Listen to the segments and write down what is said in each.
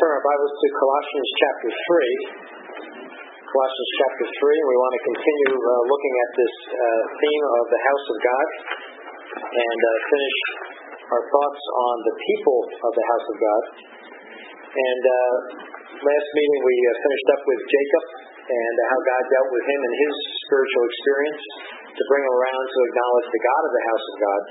turn our Bibles to Colossians chapter 3. Colossians chapter 3, we want to continue looking at this theme of the house of God and finish our thoughts on the people of the house of God. And last meeting we finished up with Jacob and how God dealt with him and his spiritual experience to bring him around to acknowledge the God of the house of God.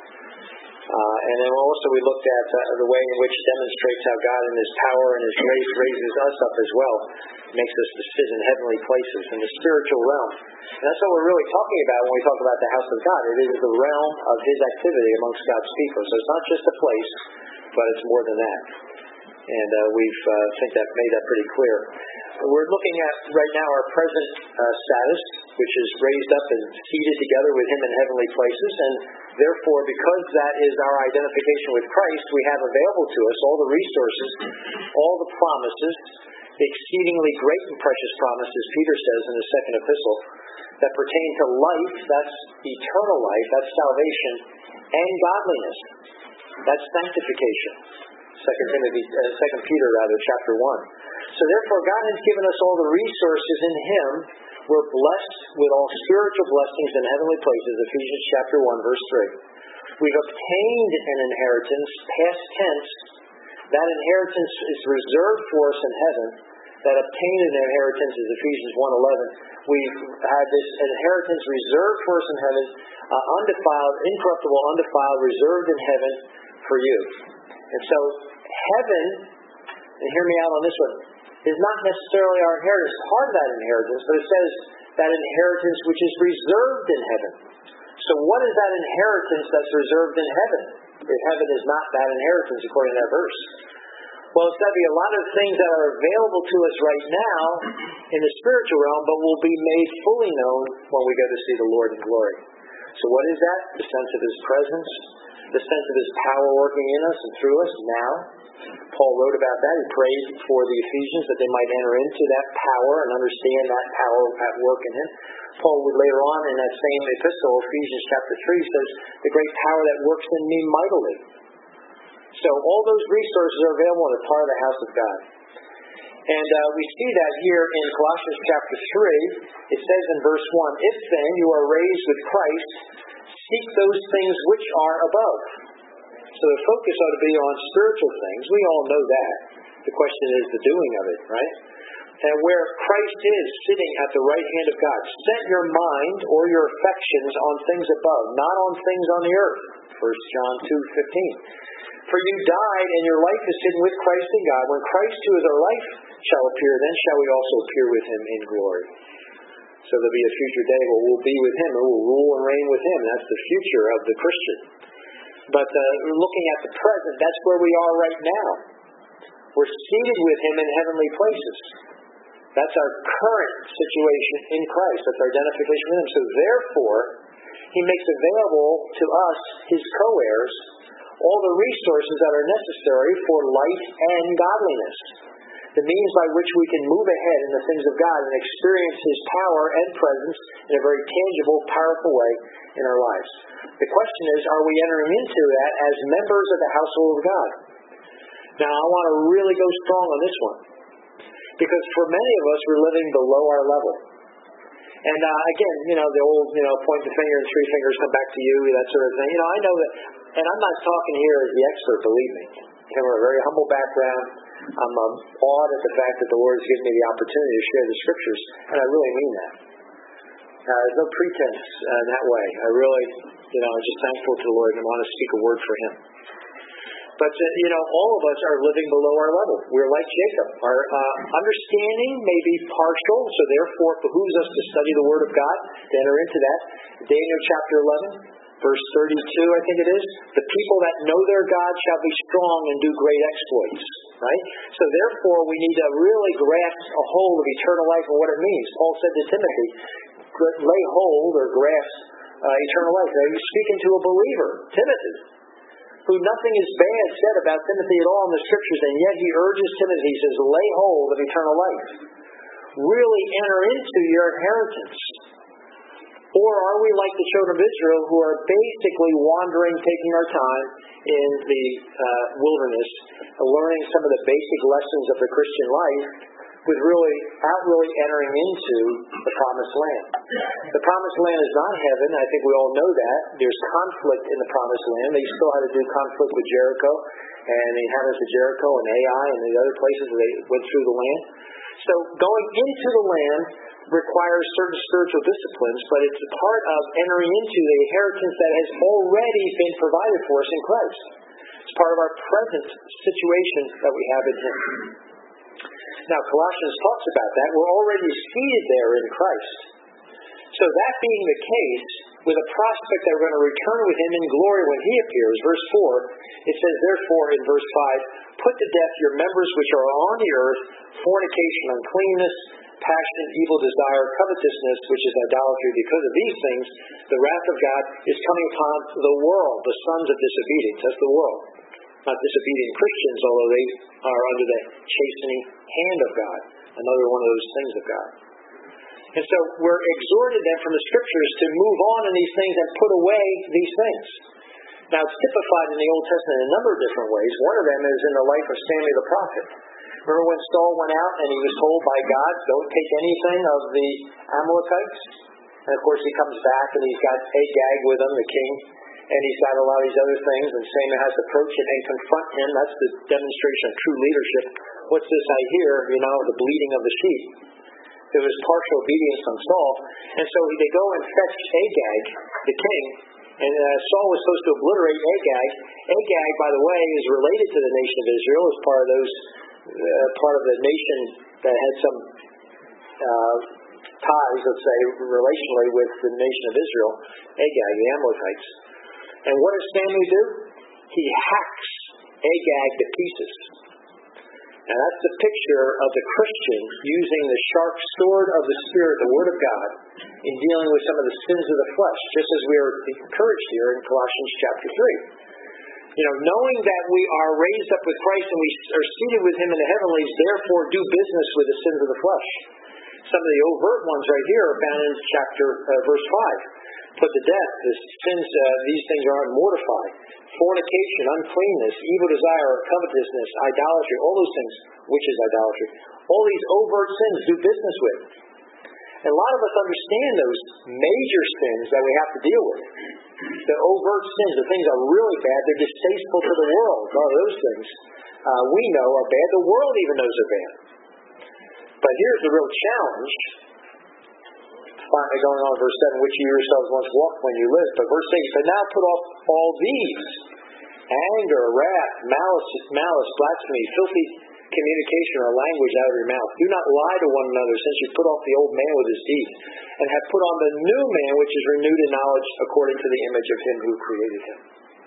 And then also we looked at the way in which it demonstrates how God in His power and His grace raises us up as well. Makes us to sit in heavenly places in the spiritual realm. And that's what we're really talking about when we talk about the house of God. It is the realm of His activity amongst God's people. So it's not just a place, but it's more than that. And we've think that made that pretty clear. We're looking at right now our present status, which is raised up and seated together with Him in heavenly places. And therefore, because that is our identification with Christ, we have available to us all the resources, all the promises, the exceedingly great and precious promises, Peter says in his second epistle, that pertain to life, that's eternal life, that's salvation, and godliness, that's sanctification. 2 Peter chapter 1. So therefore, God has given us all the resources in Him. We're blessed with all spiritual blessings in heavenly places, Ephesians chapter 1, verse 3. We've obtained an inheritance, past tense. That inheritance is reserved for us in heaven. That obtained an inheritance is Ephesians 1:11. We've had this inheritance reserved for us in heaven, undefiled, incorruptible, undefiled, reserved in heaven for you. And so, heaven, and hear me out on this one, is not necessarily our inheritance. Part of that inheritance, but it says that inheritance which is reserved in heaven. So what is that inheritance that's reserved in heaven? If heaven is not that inheritance according to that verse. Well, it's got to be a lot of things that are available to us right now in the spiritual realm, but will be made fully known when we go to see the Lord in glory. So what is that? The sense of His presence, the sense of His power working in us and through us now. Paul wrote about that. He prayed for the Ephesians that they might enter into that power and understand that power at work in Him. Paul would later on in that same epistle, Ephesians chapter 3, says, the great power that works in me mightily. So all those resources are available and a part of the house of God. And we see that here in Colossians chapter 3. It says in verse 1, if then you are raised with Christ, seek those things which are above. So the focus ought to be on spiritual things. We all know that. The question is the doing of it, right? And where Christ is sitting at the right hand of God. Set your mind or your affections on things above, not on things on the earth. 1 John 2:15. For you died, and your life is hidden with Christ in God. When Christ, who is our life, shall appear, then shall we also appear with Him in glory. So there'll be a future day where we'll be with Him, and we'll rule and reign with Him. That's the future of the Christian. But looking at the present, that's where we are right now. We're seated with Him in heavenly places. That's our current situation in Christ. That's our identification with Him. So therefore, He makes available to us, His co-heirs, all the resources that are necessary for life and godliness. The means by which we can move ahead in the things of God and experience His power and presence in a very tangible, powerful way in our lives. The question is, are we entering into that as members of the household of God? Now, I want to really go strong on this one. Because for many of us, we're living below our level. And again, the old, point the finger and three fingers come back to you, that sort of thing. I know that, and I'm not talking here as the expert, believe me. I have a very humble background. I'm awed at the fact that the Lord has given me the opportunity to share the Scriptures, and I really mean that. There's no pretense in that way. I really, I'm just thankful to the Lord and want to speak a word for Him. But, all of us are living below our level. We're like Jacob. Our understanding may be partial, so therefore it behooves us to study the Word of God, to enter into that. Daniel chapter 11, verse 32, I think it is. The people that know their God shall be strong and do great exploits. Right? So therefore we need to really grasp a hold of eternal life and what it means. Paul said to Timothy, lay hold or grasp eternal life. Now he's speaking to a believer, Timothy, who nothing is bad said about Timothy at all in the Scriptures, and yet he urges Timothy, he says, lay hold of eternal life. Really enter into your inheritance. Or are we like the children of Israel who are basically wandering, taking our time in the wilderness, learning some of the basic lessons of the Christian life, without really entering into the promised land? The promised land is not heaven. I think we all know that. There's conflict in the promised land. They still had to do conflict with Jericho and the inhabitants of Jericho and Ai and the other places where they went through the land. So going into the land requires certain spiritual disciplines, but it's a part of entering into the inheritance that has already been provided for us in Christ. It's part of our present situation that we have in Him. Now, Colossians talks about that. We're already seated there in Christ. So that being the case, with a prospect that we're going to return with Him in glory when He appears, verse 4, it says, therefore, in verse 5, put to death your members which are on the earth, fornication, uncleanness, passion, evil desire, covetousness, which is idolatry. Because of these things, the wrath of God is coming upon the world, the sons of disobedience. That's the world. Not disobedient Christians, although they are under the chastening hand of God. Another one of those things of God. And so we're exhorted then from the Scriptures to move on in these things and put away these things. Now, it's typified in the Old Testament in a number of different ways. One of them is in the life of Samuel the prophet. Remember when Saul went out and he was told by God, don't take anything of the Amalekites? And of course he comes back and he's got Agag with him, the king, and he's got a lot of these other things, and Samuel has to approach it and confront him. That's the demonstration of true leadership. What's this I hear? The bleating of the sheep. There was partial obedience from Saul. And so they go and fetch Agag, the king, and Saul was supposed to obliterate Agag. Agag, by the way, is related to the nation of Israel as part of the nation that had some ties, let's say, relationally with the nation of Israel, Agag, the Amalekites. And what does Samuel do? He hacks Agag to pieces. Now that's the picture of the Christian using the sharp sword of the Spirit, the Word of God, in dealing with some of the sins of the flesh, just as we are encouraged here in Colossians chapter 3. Knowing that we are raised up with Christ and we are seated with Him in the heavenlies, therefore do business with the sins of the flesh. Some of the overt ones right here are found in verse 5. Put to death the sins, these things are unmortified. Fornication, uncleanness, evil desire, covetousness, idolatry, all those things, which is idolatry. All these overt sins do business with. And a lot of us understand those major sins that we have to deal with. The overt sins, the things that are really bad, they're distasteful to the world. All those things we know are bad. The world even knows are bad. But here's the real challenge. Finally going on verse 7, which you yourselves once walked when you lived. But verse 8, but now put off all these: anger, wrath, malice, blasphemy, filthy communication or language out of your mouth. Do not lie to one another, since you put off the old man with his deeds, and have put on the new man, which is renewed in knowledge according to the image of Him who created him.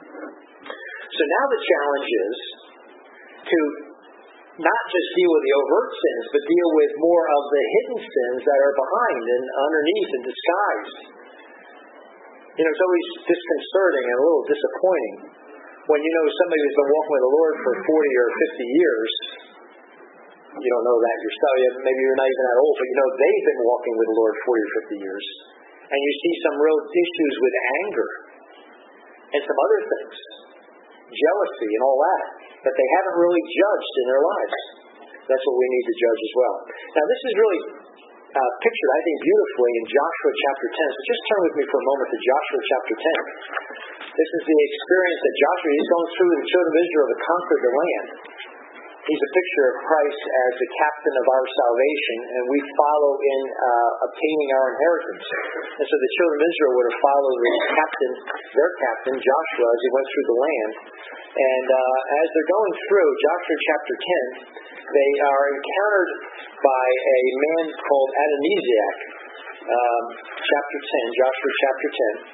So now the challenge is to not just deal with the overt sins, but deal with more of the hidden sins that are behind and underneath and disguised. It's always disconcerting and a little disappointing when somebody who's been walking with the Lord for 40 or 50 years. You don't know that yourself. Maybe you're not even that old, but they've been walking with the Lord 40 or 50 years. And you see some real issues with anger and some other things, jealousy and all that they haven't really judged in their lives. That's what we need to judge as well. Now this is really pictured, I think, beautifully in Joshua chapter 10. So just turn with me for a moment to Joshua chapter 10. This is the experience that Joshua, he's going through with the children of Israel to conquer the land. He's a picture of Christ as the captain of our salvation, and we follow in obtaining our inheritance. And so the children of Israel would have followed their captain, Joshua, as he went through the land. And as they're going through Joshua chapter 10, they are encountered by a man called Adonizedek. Chapter 10, Joshua chapter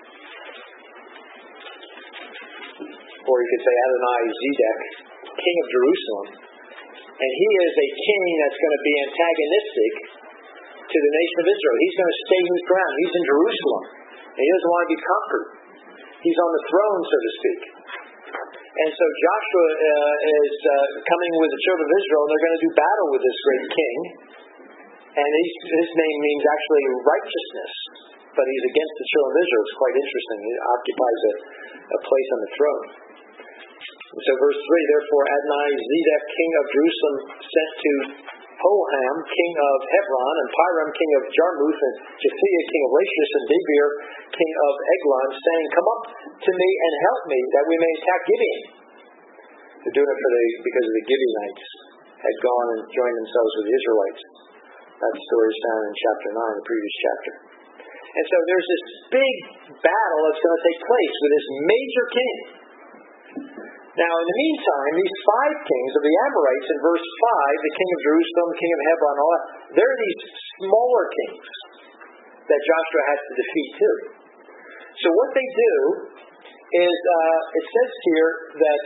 10. Or you could say Adonizedek, king of Jerusalem. And he is a king that's going to be antagonistic to the nation of Israel. He's going to stay his ground. He's in Jerusalem. And he doesn't want to be conquered. He's on the throne, so to speak. And so Joshua is coming with the children of Israel, and they're going to do battle with this great king. And his name means actually righteousness. but he's against the children of Israel. It's quite interesting. He occupies a place on the throne. So verse 3, therefore Adonai-Zedek, king of Jerusalem, sent to Hoham, king of Hebron, and Piram, king of Jarmuth, and Japhia, king of Lachish, and Debir, king of Eglon, saying, come up to me and help me, that we may attack Gibeon. They're doing it because of the Gibeonites had gone and joined themselves with the Israelites. That story is found in chapter 9, the previous chapter. And so there's this big battle that's going to take place with this major king. Now, in the meantime, these 5 kings of the Amorites in verse 5, the king of Jerusalem, king of Hebron, all that, they're these smaller kings that Joshua has to defeat too. So what they do is, it says here that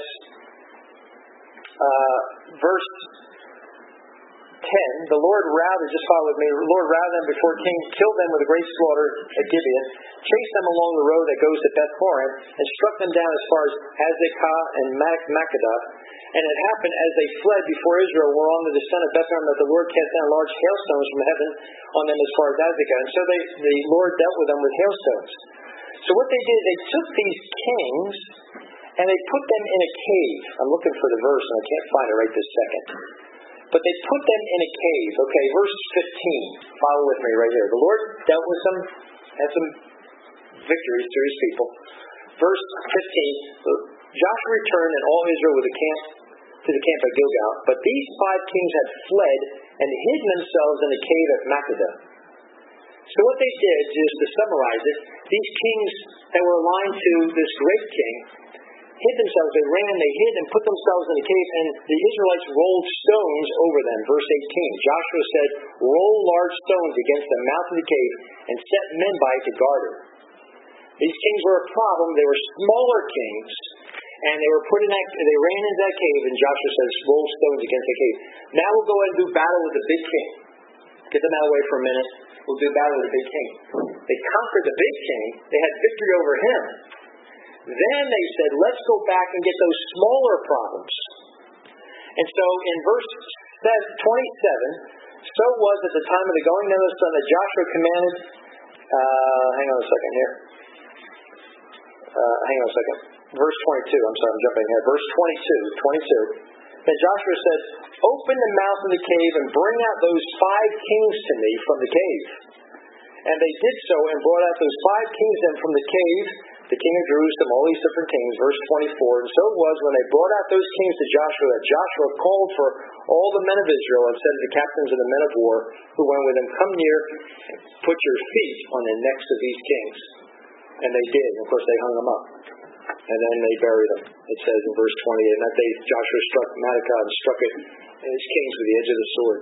verse 10, the Lord routed, just follow with me, the Lord routed them before the king, killed them with a great slaughter at Gibeon, chased them along the road that goes to Beth-horon, and struck them down as far as Azekah and Makkedah. And it happened as they fled before Israel were on the descent of Beth-horon that the Lord cast down large hailstones from heaven on them as far as Azekah. And so the Lord dealt with them with hailstones. So what they did, they took these kings and they put them in a cave. I'm looking for the verse and I can't find it right this second. But they put them in a cave. Okay, verse 15. Follow with me right here. The Lord dealt with them, had some victories through his people. Verse 15. Joshua returned and all Israel to the camp at Gilgal. But these 5 kings had fled and hidden themselves in a cave at Makkedah. So what they did, just to summarize it, these kings that were aligned to this great king hid themselves, they ran, they hid and put themselves in the cave, and the Israelites rolled stones over them. Verse 18, Joshua said, roll large stones against the mouth of the cave and set men by it to guard it. These kings were a problem. They were smaller kings, and they ran into that cave, and Joshua says, roll stones against the cave. Now we'll go ahead and do battle with the big king. Get them out of the way for a minute. We'll do battle with the big king. They conquered the big king. They had victory over him. Then they said, let's go back and get those smaller problems. And so in verse 27, so it was at the time of the going down of the sun that Joshua commanded, hang on a second here. Verse 22, I'm sorry, I'm jumping ahead. Verse 22. Then Joshua said, open the mouth of the cave and bring out those 5 kings to me from the cave. And they did so and brought out those 5 kings then from the cave, the king of Jerusalem, all these different kings, verse 24. And so it was when they brought out those kings to Joshua that Joshua called for all the men of Israel and said to the captains of the men of war who went with him, come near and put your feet on the necks of these kings. And they did. And of course they hung them up. And then they buried them. It says in verse 28, and that day Joshua struck Makkah and struck it and his kings with the edge of the sword.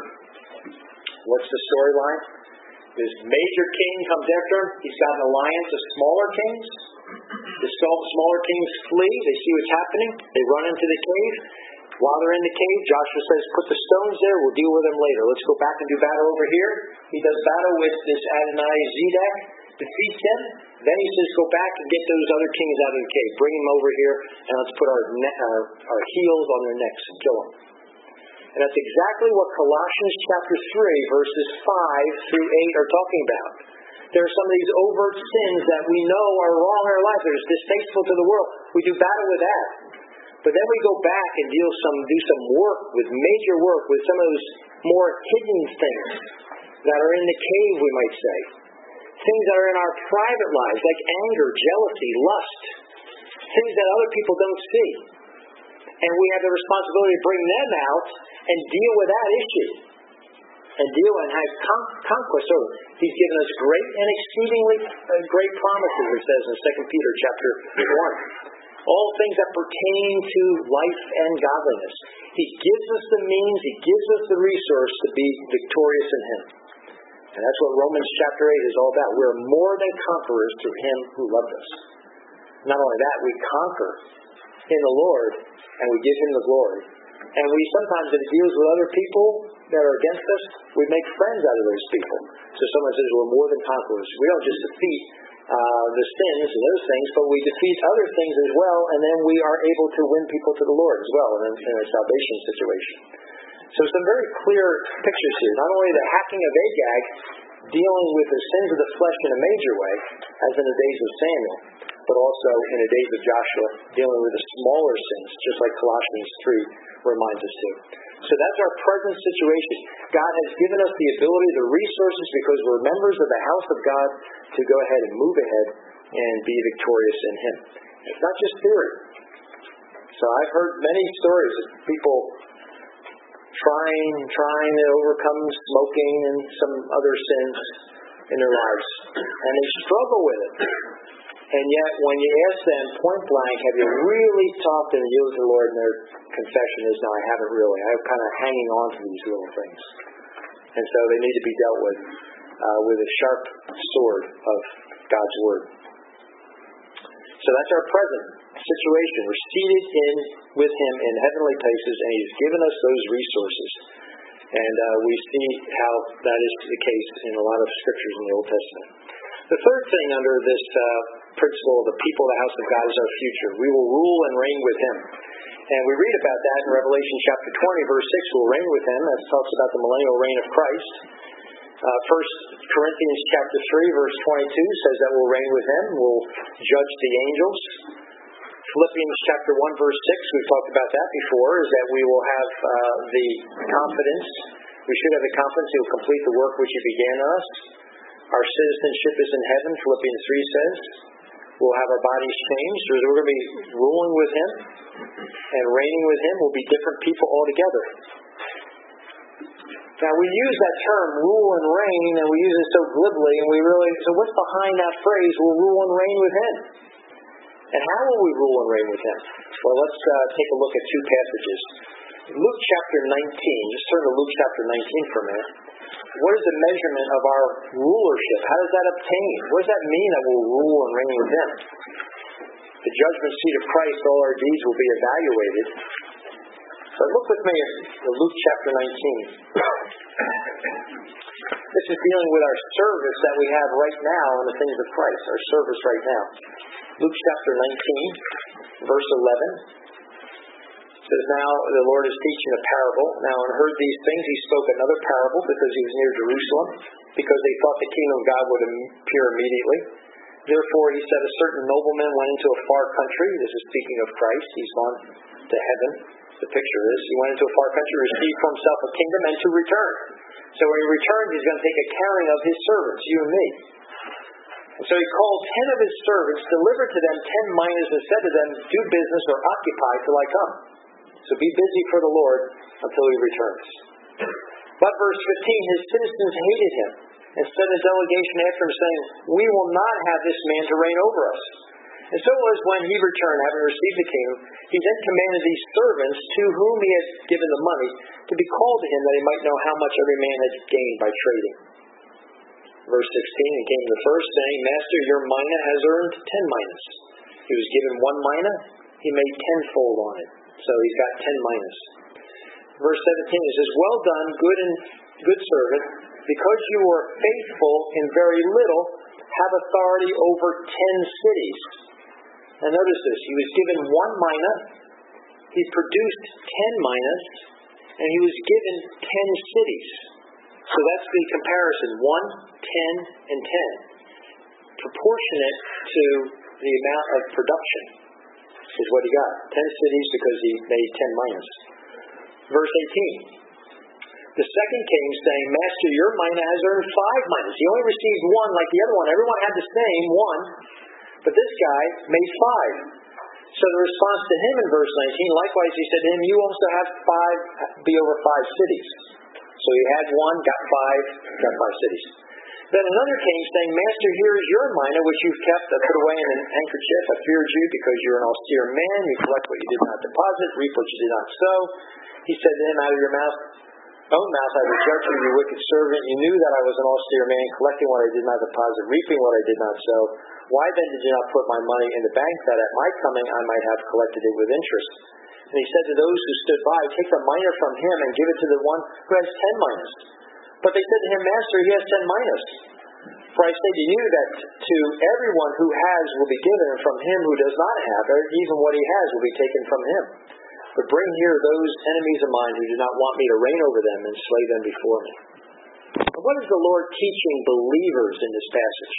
What's the storyline? This major king comes after him. He's got an alliance of smaller kings. The smaller kings flee. They see what's happening. They run into the cave. While they're in the cave, Joshua says, put the stones there. We'll deal with them later. Let's go back and do battle over here. He does battle with this Adonai-Zedek, defeats him. Then he says, go back and get those other kings out of the cave. Bring them over here, and let's put our heels on their necks and kill them. And that's exactly what Colossians chapter 3, verses 5 through 8 are talking about. There are some of these overt sins that we know are wrong in our lives. They're distasteful to the world. We do battle with that. But then we go back and do some work, with major work, with some of those more hidden things that are in the cave, we might say. Things that are in our private lives, like anger, jealousy, lust. Things that other people don't see. And we have the responsibility to bring them out and deal with that issue. And deal and have conquest over. He's given us great and exceedingly great promises, it says in 2 Peter chapter 1. All things that pertain to life and godliness. He gives us the means, he gives us the resource to be victorious in him. And that's what Romans chapter 8 is all about. We're more than conquerors through him who loved us. Not only that, we conquer in the Lord and we give him the glory. And we sometimes, if it deals with other people that are against us, we make friends out of those people. So someone says we're more than conquerors. We don't just defeat the sins and those things, but we defeat other things as well, and then we are able to win people to the Lord as well in a salvation situation. So some very clear pictures here. Not only the hacking of Agag, dealing with the sins of the flesh in a major way, as in the days of Samuel, but also in the days of Joshua, dealing with the smaller sins, just like Colossians 3 reminds us to. So that's our present situation. God has given us the ability, the resources, because we're members of the house of God, to go ahead and move ahead and be victorious in Him. It's not just theory. So I've heard many stories of people trying to overcome smoking and some other sins in their lives, and they struggle with it. And yet, when you ask them point blank, have you really talked and yielded to the Lord? And their confession is, no, I haven't really. I'm kind of hanging on to these little things. And so they need to be dealt with a sharp sword of God's Word. So that's our present situation. We're seated with Him in heavenly places, and He's given us those resources. And we see how that is the case in a lot of scriptures in the Old Testament. The third thing under this principle of the people of the house of God is our future. We will rule and reign with Him. And we read about that in Revelation chapter 20, verse 6, we'll reign with Him. That talks about the millennial reign of Christ. 1 Corinthians chapter 3, verse 22 says that we'll reign with Him. We'll judge the angels. Philippians chapter 1, verse 6, we've talked about that before, is that we will have the confidence. We should have the confidence He will complete the work which He began in us. Our citizenship is in heaven, Philippians 3 says. We'll have our bodies changed. We're going to be ruling with Him and reigning with Him. We'll be different people altogether. Now, we use that term, rule and reign, and we use it so glibly, and so what's behind that phrase, we'll rule and reign with Him? And how will we rule and reign with Him? Well, let's take a look at two passages. Luke chapter 19, just turn to Luke chapter 19 for a minute. What is the measurement of our rulership? How does that obtain? What does that mean that we'll rule and reign with Him? The judgment seat of Christ, all our deeds will be evaluated. But look with me at Luke chapter 19. This is dealing with our service that we have right now in the things of Christ, our service right now. Luke chapter 19, verse 11. Says, now the Lord is teaching a parable. Now, and heard these things, He spoke another parable because He was near Jerusalem, because they thought the kingdom of God would appear immediately. Therefore, He said, a certain nobleman went into a far country. This is speaking of Christ. He's gone to heaven. The picture is, he went into a far country, received for himself a kingdom, and to return. So when He returns, He's going to take accounting of His servants, you and me. And so He called 10 of His servants, delivered to them 10 minas, and said to them, do business or occupy till I come. So be busy for the Lord until He returns. But verse 15, His citizens hated Him and sent a delegation after Him, saying, we will not have this man to reign over us. And so it was when He returned, having received the kingdom, He then commanded these servants to whom He had given the money to be called to Him, that He might know how much every man had gained by trading. Verse 16, and came the first, saying, Master, your mina has earned 10 minas. He was given 1 mina, he made tenfold on it. So he's got 10 minas. Verse 17, it says, well done, good servant, because you were faithful in very little, have authority over 10 cities. Now notice this, he was given 1 mina, he produced 10 minas, and he was given 10 cities. So that's the comparison, 1, 10, and 10. Proportionate to the amount of production is what he got. 10 cities because he made 10 minas. Verse 18. The second came saying, Master, your mina has earned 5 minas. He only received 1 like the other one. Everyone had the same, 1. But this guy made 5. So the response to him in verse 19, likewise he said to him, you also have 5, be over 5 cities. So he had 1, got 5 cities. Then another came saying, Master, here is your mina, which you've kept, put away in an handkerchief. I feared you because you're an austere man. You collect what you did not deposit, reap what you did not sow. He said to him, out of your own mouth I will judge you, you wicked servant. You knew that I was an austere man, collecting what I did not deposit, reaping what I did not sow. Why then did you not put my money in the bank, that at my coming I might have collected it with interest? And he said to those who stood by, take the mina from him and give it to the one who has 10 minas. But they said to him, Master, he has 10 minas. For I say to you that to everyone who has will be given, and from him who does not have, even what he has will be taken from him. But bring here those enemies of mine who do not want me to reign over them, and slay them before me. What is the Lord teaching believers in this passage?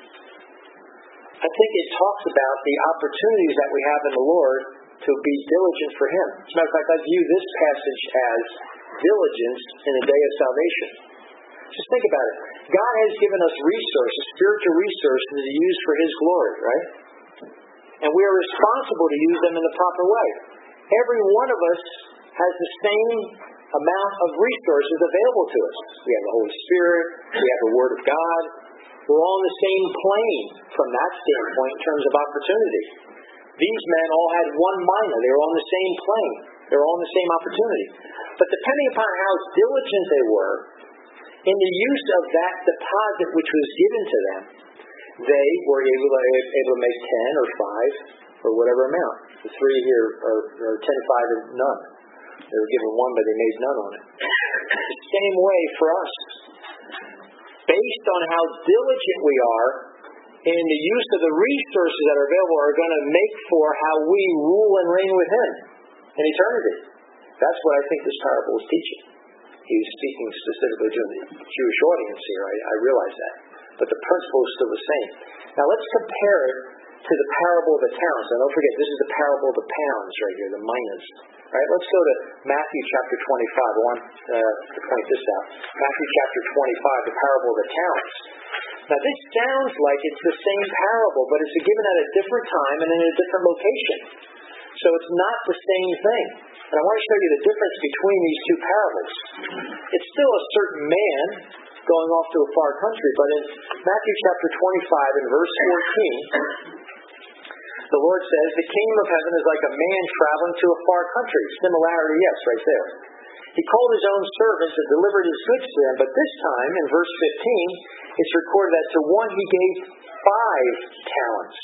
I think it talks about the opportunities that we have in the Lord to be diligent for Him. As a matter of fact, I view this passage as diligence in the day of salvation. Just think about it. God has given us resources, spiritual resources to use for His glory, right? And we are responsible to use them in the proper way. Every one of us has the same amount of resources available to us. We have the Holy Spirit, we have the Word of God. We're all on the same plane from that standpoint in terms of opportunity. These men all had one mina. They were on the same plane. They were all on the same opportunity. But depending upon how diligent they were in the use of that deposit which was given to them, they were able to make 10 or 5 or whatever amount. The 3 here are 10, 5, and none. They were given 1, but they made none on it. The same way for us. Based on how diligent we are in the use of the resources that are available are going to make for how we rule and reign with Him in eternity. That's what I think this parable is teaching. He's speaking specifically to the Jewish audience here. I realize that. But the principle is still the same. Now let's compare it to the parable of the talents. Now don't forget, this is the parable of the pounds right here, the minas. Right? Let's go to Matthew chapter 25. I want to point this out. Matthew chapter 25, the parable of the talents. Now this sounds like it's the same parable, but it's given at a different time and in a different location. So it's not the same thing. And I want to show you the difference between these two parables. It's still a certain man going off to a far country, but in Matthew chapter 25 and verse 14, the Lord says, the kingdom of heaven is like a man traveling to a far country. Similarity, yes, right there. He called his own servants and delivered his goods to them, but this time, in verse 15, it's recorded that to one he gave 5 talents.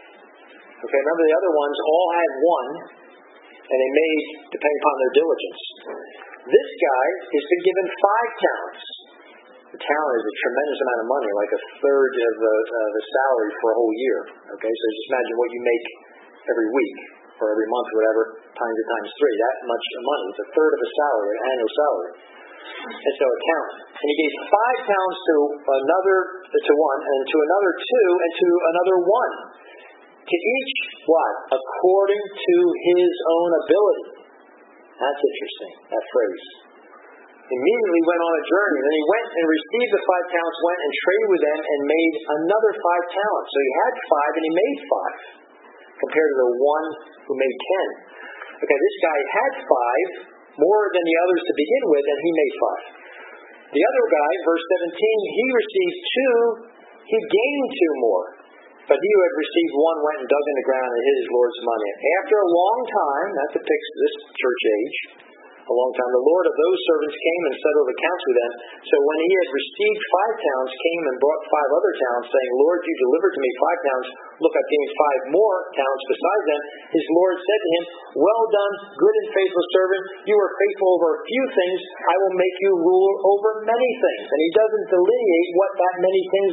Okay, remember the other ones all had 1, and they made, depending upon their diligence. This guy has been given 5 talents. A talent is a tremendous amount of money, like a third of the salary for a whole year. Okay, so just imagine what you make every week or every month, or whatever, times 3. That much money. It's a third of a salary, an annual salary. And so a talent. And he gave 5 talents to one, and to another 2, and to another 1. To each, what? According to his own ability. That's interesting, that phrase. Immediately went on a journey. Then he went and received the 5 talents, went and traded with them, and made another 5 talents. So he had 5 and he made 5, compared to the one who made 10. Okay, this guy had 5, more than the others to begin with, and he made 5. The other guy, verse 17, he received 2, he gained 2 more. But he who had received 1 went and dug in the ground and hid his Lord's money. After a long time, that depicts this church age, a long time, the Lord of those servants came and settled accounts with them. So when he had received 5 talents, came and brought 5 other talents, saying, Lord, you delivered to me 5 talents. Look, I've gained 5 more talents besides them. His Lord said to him, well done, good and faithful servant. You were faithful over a few things. I will make you rule over many things. And he doesn't delineate what that many things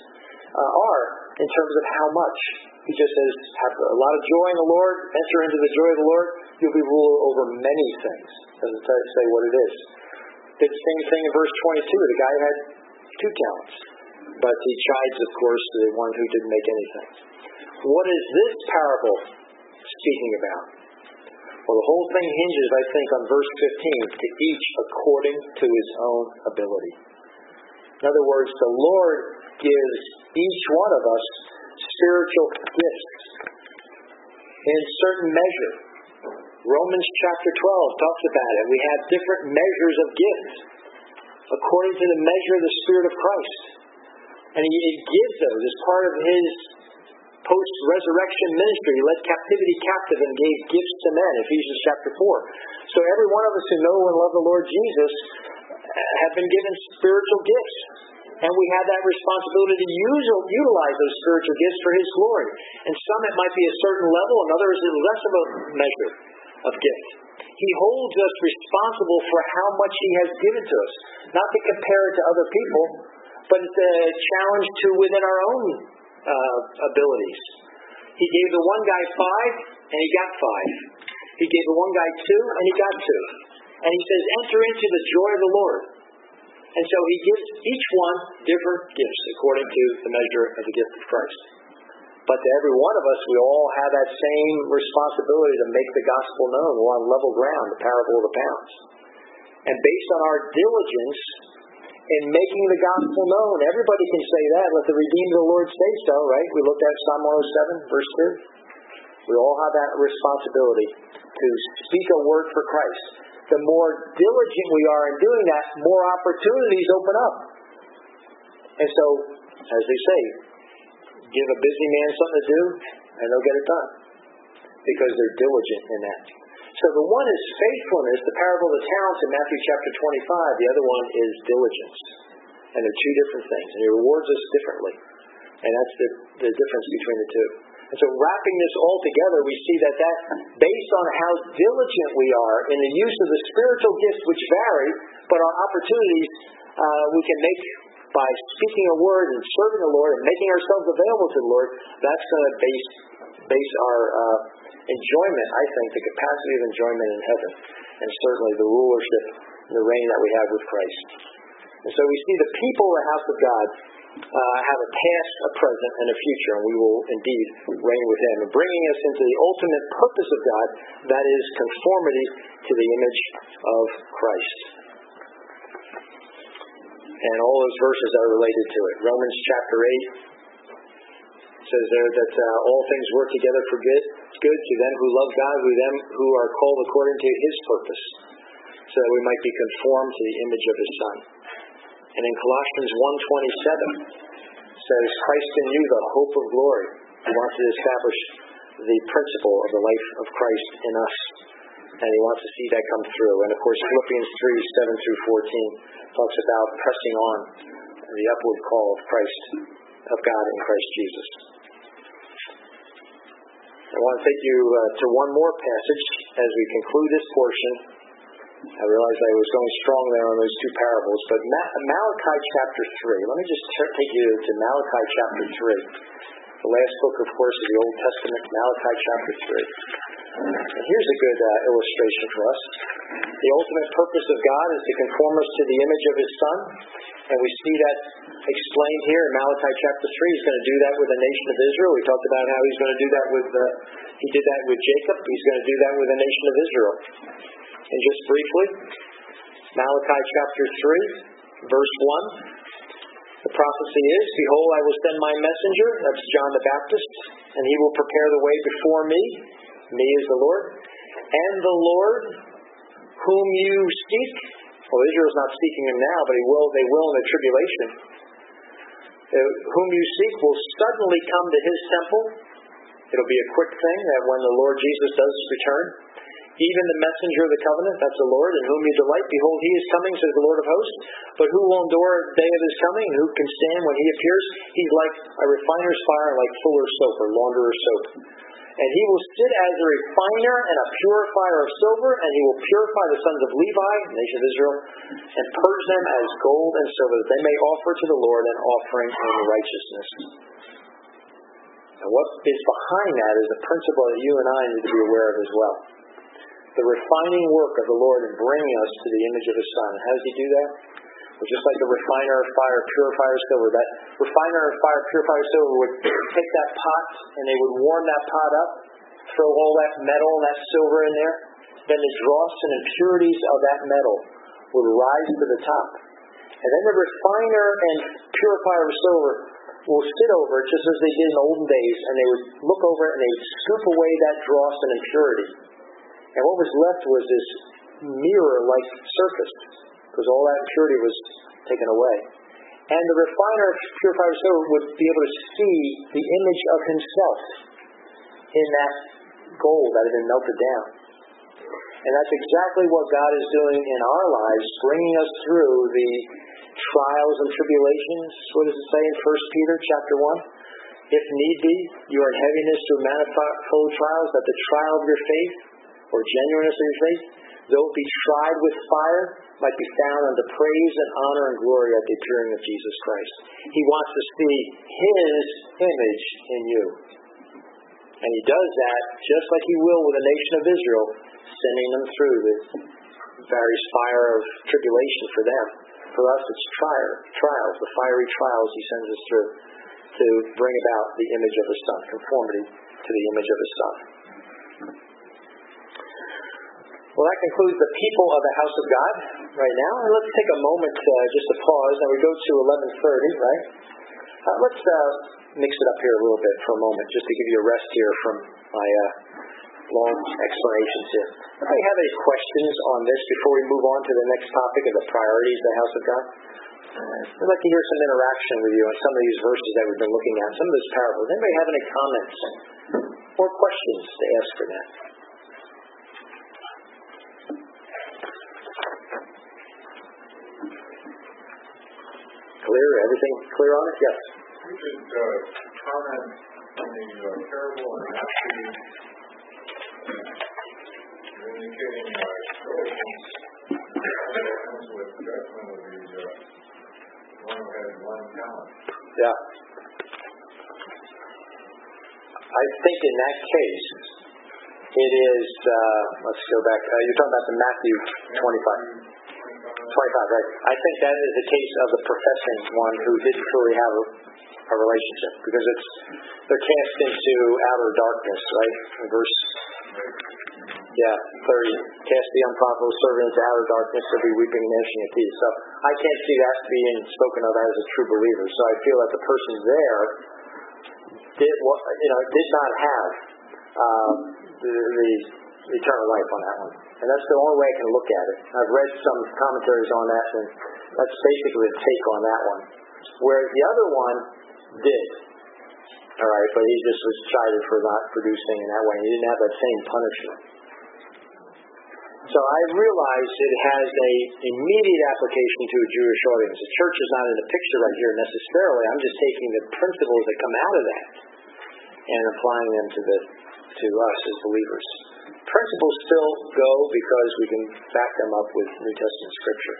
are in terms of how much. He just says, have a lot of joy in the Lord, enter into the joy of the Lord, you'll be ruler over many things. Doesn't say what it is. Did the same thing in verse 22. The guy had 2 talents. But he chides, of course, the one who didn't make anything. What is this parable speaking about? Well, the whole thing hinges, I think, on verse 15, to each according to his own ability. In other words, the Lord gives each one of us spiritual gifts in certain measure. Romans chapter 12 talks about it. We have different measures of gifts according to the measure of the Spirit of Christ. And He gives those as part of His post-resurrection ministry. He led captivity captive and gave gifts to men, Ephesians chapter 4. So every one of us who know and love the Lord Jesus have been given spiritual gifts. And we have that responsibility to utilize those spiritual gifts for His glory. And some it might be a certain level, and others is less of a measure of gift. He holds us responsible for how much He has given to us. Not to compare it to other people, but it's a challenge to within our own abilities. He gave the one guy 5, and he got 5. He gave the one guy 2, and he got 2. And He says, enter into the joy of the Lord. And so he gives each one different gifts according to the measure of the gift of Christ. But to every one of us, we all have that same responsibility to make the gospel known. We're on level ground, the parable of the pounds. And based on our diligence in making the gospel known, everybody can say that. Let the redeemed of the Lord say so, right? We looked at Psalm 107, verse 2. We all have that responsibility to speak a word for Christ. The more diligent we are in doing that, more opportunities open up. And so, as they say, give a busy man something to do, and they'll get it done. Because they're diligent in that. So the one is faithfulness, the parable of the talents in Matthew chapter 25. The other one is diligence. And they're two different things. And he rewards us differently. And that's the difference between the two. And so wrapping this all together, we see that based on how diligent we are in the use of the spiritual gifts, which vary, but our opportunities we can make by speaking a word and serving the Lord and making ourselves available to the Lord, that's going to base our enjoyment, I think, the capacity of enjoyment in heaven, and certainly the rulership and the reign that we have with Christ. And so we see the people of the house of God have a past, a present, and a future, and we will indeed reign with Him, and bringing us into the ultimate purpose of God, that is conformity to the image of Christ. And all those verses are related to it. Romans chapter 8 says there that all things work together for good to them who love God, who are called according to His purpose, so that we might be conformed to the image of His Son. And in Colossians 1:27 says, Christ in you, the hope of glory. He wants to establish the principle of the life of Christ in us. And He wants to see that come through. And of course, Philippians 3:7 through 14 talks about pressing on the upward call of Christ, of God in Christ Jesus. I want to take you to one more passage as we conclude this portion. I realized I was going strong there on those two parables, but Malachi chapter 3. Let me just take you to Malachi chapter 3. The last book, of course, of the Old Testament, Malachi chapter 3. And here's a good illustration for us. The ultimate purpose of God is to conform us to the image of His Son, and we see that explained here in Malachi chapter 3. He's going to do that with the nation of Israel. We talked about how He's going to do that He did that with Jacob. He's going to do that with the nation of Israel. And just briefly, Malachi chapter 3, verse 1. The prophecy is, Behold, I will send my messenger, that's John the Baptist, and he will prepare the way before me. Me is the Lord. And the Lord whom you seek, well, Israel's not seeking Him now, but they will in the tribulation. Whom you seek will suddenly come to His temple. It'll be a quick thing that when the Lord Jesus does return, even the messenger of the covenant, that's the Lord, in whom you delight, behold, He is coming, says the Lord of hosts. But who will endure the day of His coming? Who can stand when He appears? He's like a refiner's fire, like fuller's soap, or launderer's soap. And He will sit as a refiner and a purifier of silver, and He will purify the sons of Levi, nation of Israel, and purge them as gold and silver, that they may offer to the Lord an offering in righteousness. And what is behind that is a principle that you and I need to be aware of as well. The refining work of the Lord in bringing us to the image of His Son. How does He do that? Well, just like the refiner of fire, purifier of silver, that refiner of fire, purifier of silver would take that pot and they would warm that pot up, throw all that metal and that silver in there. Then the dross and impurities of that metal would rise to the top. And then the refiner and purifier of silver will sit over it just as they did in the olden days, and they would look over it and they would scoop away that dross and impurity. And what was left was this mirror-like surface, because all that impurity was taken away. And the refiner, purifier of silver, would be able to see the image of Himself in that gold that had been melted down. And that's exactly what God is doing in our lives, bringing us through the trials and tribulations. What does it say in 1 Peter chapter 1? If need be, you are in heaviness through manifold trials, that the trial of your faith, or genuineness of your faith, though it be tried with fire, might be found unto praise and honor and glory at the appearing of Jesus Christ. He wants to see His image in you. And He does that just like He will with the nation of Israel, sending them through the various fire of tribulation for them. For us, it's trials, the fiery trials He sends us through to bring about the image of His Son, conformity to the image of His Son. Well, that concludes the people of the house of God right now. And let's take a moment just to pause. Now we go to 11:30, right? Let's mix it up here a little bit for a moment, just to give you a rest here from my long explanations here. Anybody have any questions on this before we move on to the next topic of the priorities of the house of God? I'd like to hear some interaction with you on some of these verses that we've been looking at, some of those parables. Anybody have any comments or questions to ask for that? Clear? Everything clear on it? Yes. You could comment on the parable and actually indicating diligence with judgment of the one who had one talent. Yeah. I think in that case, it is, let's go back, you're talking about the Matthew 25, right? I think that is the case of the professing one who didn't truly have a relationship, because they're cast into outer darkness, right? In verse 30, cast the unprofitable servant into outer darkness, there'll be weeping and gnashing of teeth. So I can't see that being spoken of as a true believer. So I feel that the person there did not have the eternal life on that one. And that's the only way I can look at it. I've read some commentaries on that, and that's basically a take on that one. Whereas the other one did. All right, but he just was chided for not producing in that way. He didn't have that same punishment. So I realize it has a immediate application to a Jewish audience. The church is not in the picture right here necessarily. I'm just taking the principles that come out of that and applying them to us as believers. Principles still go because we can back them up with New Testament scripture.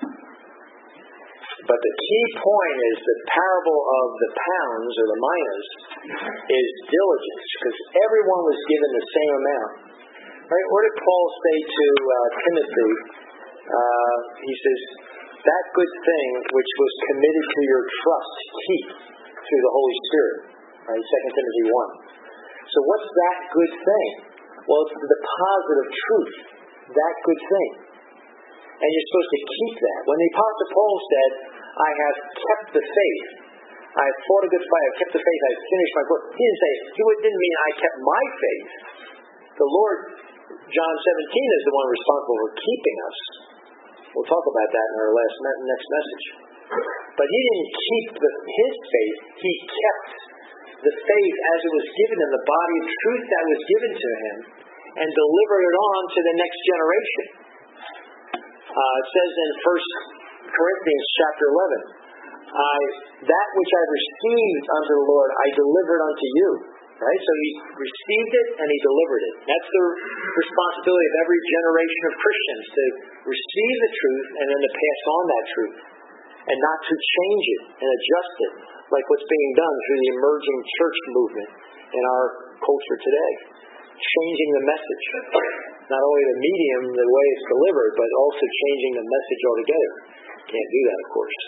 But the key point is the parable of the pounds or the minas is diligence, because everyone was given the same amount. Right? What did Paul say to Timothy? He says, that good thing which was committed to your trust, keep through the Holy Spirit. Right? 2 Timothy 1. So what's that good thing? Well, it's the deposit of truth. That good thing. And you're supposed to keep that. When the Apostle Paul said, I have kept the faith, I have fought a good fight, I have kept the faith, I have finished my book. He didn't mean I kept my faith. The Lord, John 17, is the one responsible for keeping us. We'll talk about that in our next message. But he didn't keep his faith, he kept the faith as it was given in the body of truth that was given to him and delivered it on to the next generation. It says in 1 Corinthians chapter 11, that which I received unto the Lord, I delivered unto you. Right? So he received it and he delivered it. That's the responsibility of every generation of Christians, to receive the truth and then to pass on that truth. And not to change it and adjust it, like what's being done through the emerging church movement in our culture today. Changing the message. Not only the medium, the way it's delivered, but also changing the message altogether. Can't do that, of course.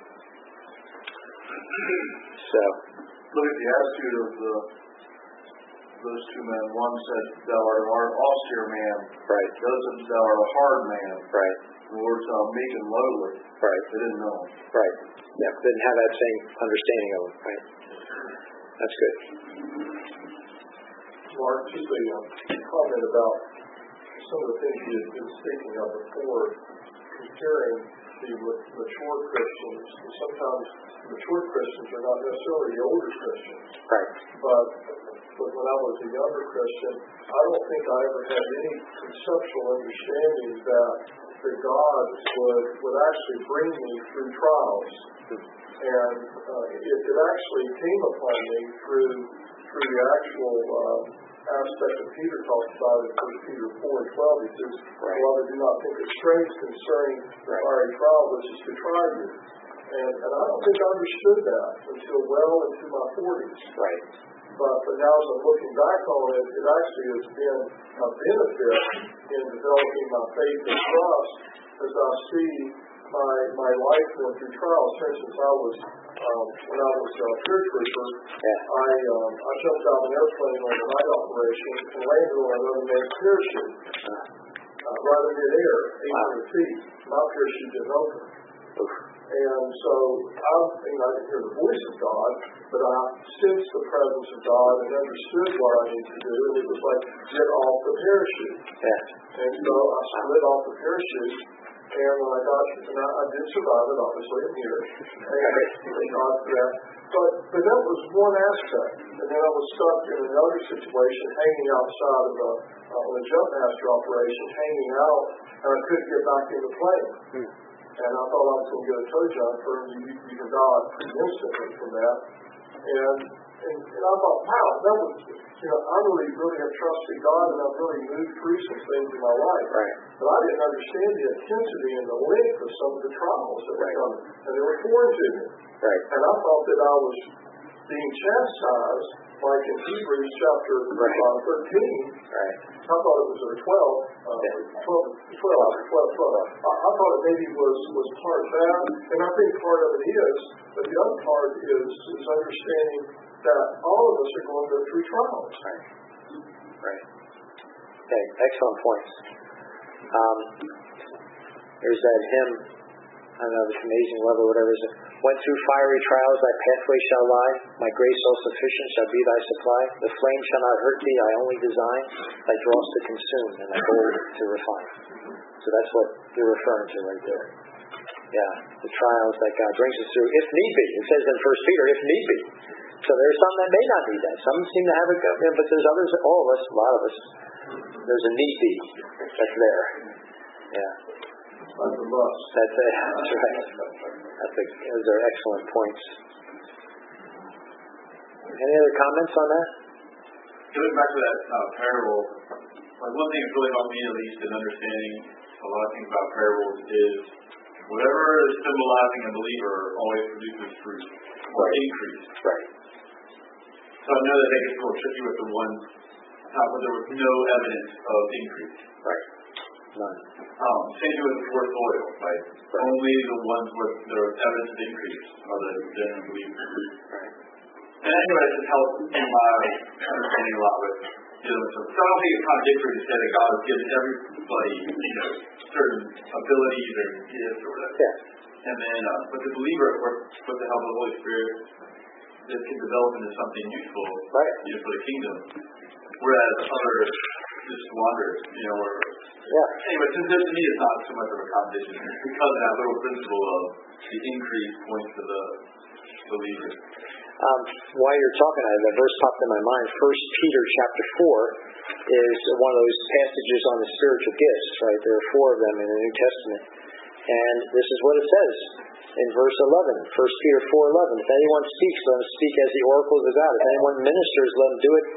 So, look at the attitude of those two men. One said, thou art an austere man. Right. The other said, thou art a hard man. Right. The Lord said, meek and lowly. Right. They didn't know him. Right. Yeah, didn't have that same understanding of him. Right. That's good. Mark, just a comment about some of the things you had been speaking of before, comparing the mature Christians. And sometimes mature Christians are not necessarily the older Christians. Right. But when I was a younger Christian, I don't think I ever had any conceptual understanding that God would actually bring me through trials. And it actually came upon me through the actual aspect that Peter talks about in 1 Peter 4:12. He says, beloved, do not think of strange concerning the fiery trial which is to try you. And I don't think I understood that until well into my 40s. Right. But now as I'm looking back on it, it actually has been a benefit in developing my faith and trust as I see my life went through trials. For instance, when I was a paratrooper, I jumped out of an airplane on a night operation and landed on another man's parachute. Right in midair, 800 feet. My parachute didn't open. And so I didn't hear the voice of God, but I sensed the presence of God and understood what I needed to do. And it was like, get off the parachute. And so I slid off the parachute. And when I got, I did survive it, obviously, I'm here. And thank God for that. But that was one aspect. And then I was stuck in another situation, hanging outside of a jump master operation, hanging out, and I couldn't get back in the plane. And I thought I was going to get a toe jumper, and you can die instantly from that. And I thought, wow, that was, I really have trusted God, and I've really moved through some things in my life. But I didn't understand the intensity and the length of some of the trials that were coming, and they were foreign to me. And I thought that I was being chastised, like in Hebrews chapter 13. I thought it was 12. 12. I thought it maybe was part of that, and I think part of it is, but the other part is understanding that all of us are going to go through trials. Okay, excellent points. There's that hymn, I don't know, this amazing love or whatever it is. Went through fiery trials, thy pathway shall lie. My grace all sufficient shall be thy supply. The flame shall not hurt thee, I only design thy dross to consume and thy gold to refine. So that's what you're referring to right there. Yeah, the trials that God brings us through, if need be. It says in 1 Peter, if need be. So there's some that may not need that. Some seem to have it, but there's others, all of us, a lot of us, there's a need be that's there. Yeah. That's a must. That's it. That's right. Those are excellent points. Any other comments on that? Going back to that parable, one thing that's really helped me, at least, in understanding a lot of things about parables is whatever is symbolizing a believer always produces fruit or increase. So I know that it gets a little tricky with the ones where there was no evidence of increase. None. Same with the poor soil, Only the ones where there was evidence of increase are the genuine believers. And anyway, it just helps in my understanding a lot with dealing with them. So I don't think it's contradictory to say that God has given everybody, certain abilities or gifts or whatever. And then, but the believer, of course, with the help of the Holy Spirit, this can develop into something useful, for the kingdom. Whereas others just wander, Anyway, to me, it's not so much of a contradiction because of that little principle of the increase points to the believer. While you're talking, that verse popped in my mind. 1 Peter chapter 4 is one of those passages on the spiritual gifts, There are 4 of them in the New Testament. And this is what it says in verse 11, 1 Peter 4:11. If anyone speaks, let him speak as the oracles of God. If anyone ministers, let him do it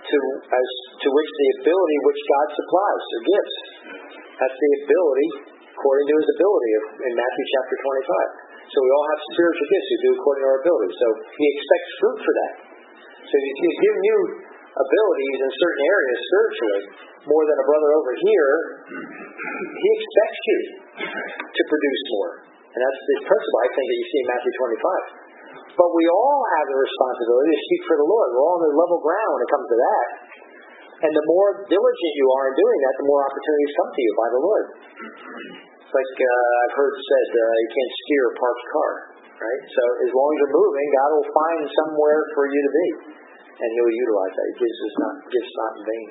to which the ability which God supplies, or gives. That's the ability according to his ability in Matthew chapter 25. So we all have spiritual gifts who do according to our ability. So he expects fruit for that. So if he's giving you abilities in certain areas spiritually, more than a brother over here, he expects you to produce more. And that's the principle, I think, that you see in Matthew 25. But we all have the responsibility to speak for the Lord. We're all on the level ground when it comes to that. And the more diligent you are in doing that, the more opportunities come to you by the Lord. It's like I've heard said, you can't steer a parked car, So as long as you're moving, God will find somewhere for you to be. And he'll utilize that. He gives gifts not in vain.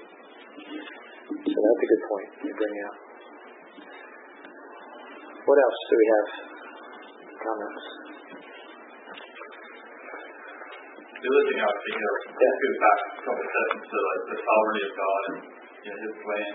So that's a good point you bring out. What else do we have? Comments? The other thing I was thinking of, let's go back a couple of sessions to the sovereignty of God and his plan.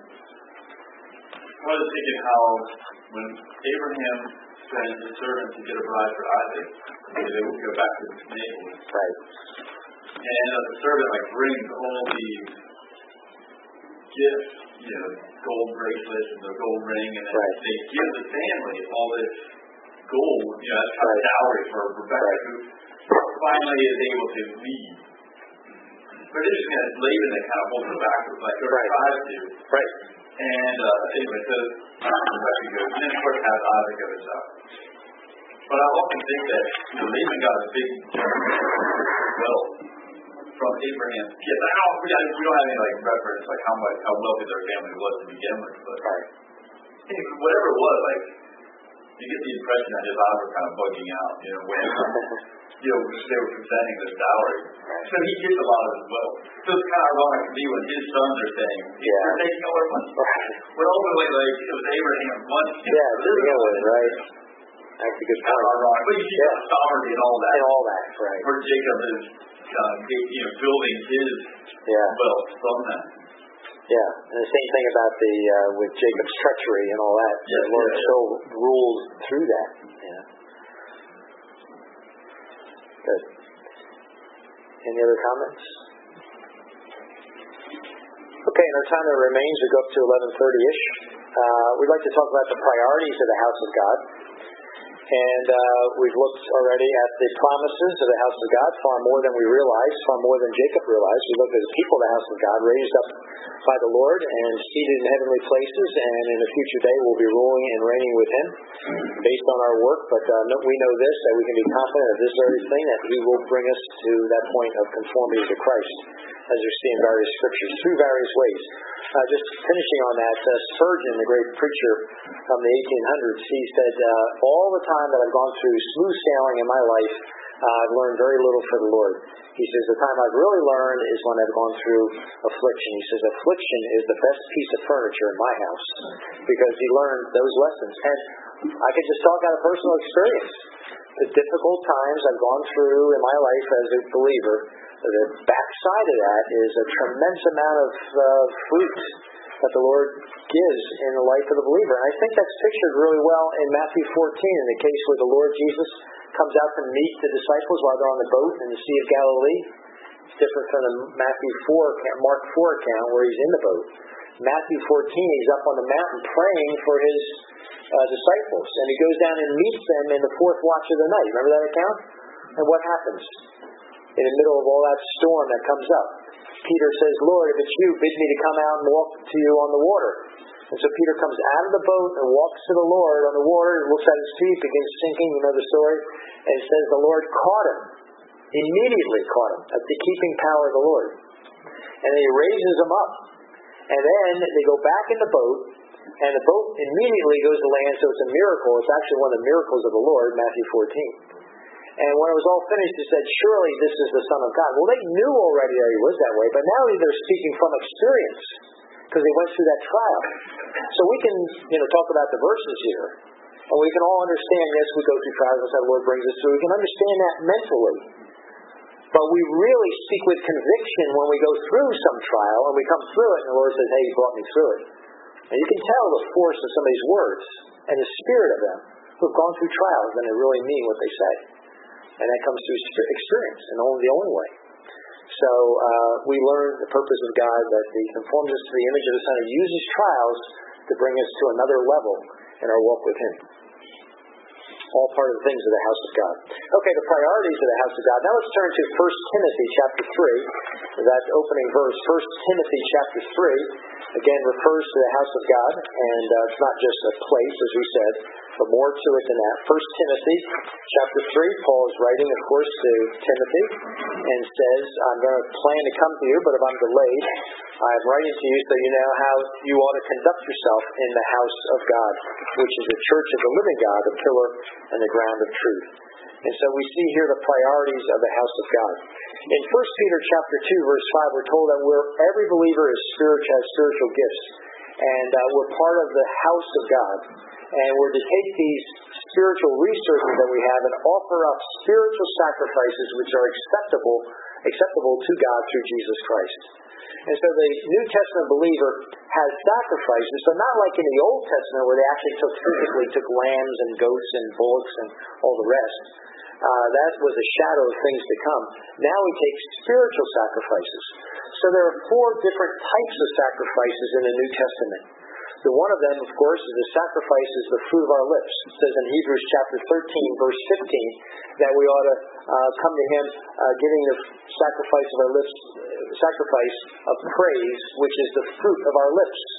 I was thinking how when Abraham sent his servant to get a bride for Isaac, they would go back to Naples. And the servant brings all these gifts, gold bracelets and the gold ring, and then they give the family all this gold, that's kind of dowry for Rebecca, who finally is able to leave. But it's just Laban that kind of holds it back, or tries to. And anyway, so actually good. And then of course has Isaac of his own. But I often think that Laban got a big wealth from Abraham. Yes, we don't have any like reference like how wealthy their family was to begin with, but anyway, whatever it was, like you get the impression that his eyes were kind of bugging out, when they were presenting this dowry. So he gets a lot of his wealth. So it's kind of ironic to me when his sons are saying, "You're taking all our money." When ultimately, like it was Abraham's money. Yeah, to begin with, right? That's a good point. Ironic, but you see the sovereignty and all that. And all that, right? Where Jacob is, building his wealth from that. Yeah, and the same thing about with Jacob's treachery and all that. The Lord still rules through that. Yeah. Good. Any other comments? Okay, in our time that remains, we go up to 11:30-ish. We'd like to talk about the priorities of the house of God. And we've looked already at the promises of the house of God, far more than we realized, far more than Jacob realized. We looked at the people of the house of God, raised up by the Lord and seated in heavenly places, and in a future day will be ruling and reigning with Him based on our work. But we know this, that we can be confident of this very thing, that He will bring us to that point of conformity to Christ, as we see in various scriptures, through various ways. Just finishing on that, Spurgeon, the great preacher from the 1800s, he said, all the time that I've gone through smooth sailing in my life, I've learned very little for the Lord. He says, the time I've really learned is when I've gone through affliction. He says, affliction is the best piece of furniture in my house, because he learned those lessons. And I could just talk out of personal experience. The difficult times I've gone through in my life as a believer, the backside of that is a tremendous amount of fruit that the Lord gives in the life of the believer. And I think that's pictured really well in Matthew 14, in the case where the Lord Jesus comes out to meet the disciples while they're on the boat in the Sea of Galilee. It's different from the Mark 4 account where he's in the boat. Matthew 14, he's up on the mountain praying for his disciples. And he goes down and meets them in the fourth watch of the night. Remember that account? And what happens? In the middle of all that storm that comes up, Peter says, Lord, if it's you, bid me to come out and walk to you on the water. And so Peter comes out of the boat and walks to the Lord on the water, looks at his feet, begins sinking, you know the story, and says the Lord caught him, immediately caught him, at the keeping power of the Lord. And then he raises him up. And then they go back in the boat, and the boat immediately goes to land, so it's a miracle. It's actually one of the miracles of the Lord, Matthew 14. And when it was all finished, he said, surely this is the Son of God. Well, they knew already that he was that way, but now they're speaking from experience, because they went through that trial. So we can, talk about the verses here, and we can all understand, yes, we go through trials, that's how the Lord brings us through. We can understand that mentally. But we really speak with conviction when we go through some trial, and we come through it, and the Lord says, hey, you brought me through it. And you can tell the force of some of these words, and the spirit of them, who have gone through trials, and they really mean what they say. And that comes through experience, and only the only way. So we learn the purpose of God, that He conforms us to the image of His Son. He uses trials to bring us to another level in our walk with Him. All part of the things of the house of God. Okay, the priorities of the house of God. Now let's turn to 1 Timothy chapter 3. That opening verse, 1 Timothy chapter 3, again refers to the house of God, and it's not just a place, as we said, but more to it than that. 1 Timothy chapter 3, Paul is writing, of course, to Timothy, and says, I'm going to plan to come to you, but if I'm delayed, I'm writing to you so you know how you ought to conduct yourself in the house of God, which is the church of the living God, the pillar and the ground of truth. And so we see here the priorities of the house of God. In 1 Peter chapter 2, verse 5, we're told that every believer has spiritual gifts. And we're part of the house of God. And we're to take these spiritual resources that we have and offer up spiritual sacrifices which are acceptable to God through Jesus Christ. And so the New Testament believer has sacrifices, but not like in the Old Testament where they actually physically took lambs and goats and bullocks and all the rest. That was a shadow of things to come. Now we take spiritual sacrifices. So there are 4 different types of sacrifices in the New Testament. The one of them, of course, is the sacrifice is the fruit of our lips. It says in Hebrews chapter 13, verse 15, that we ought to come to Him giving the sacrifice of our lips, sacrifice of praise, which is the fruit of our lips.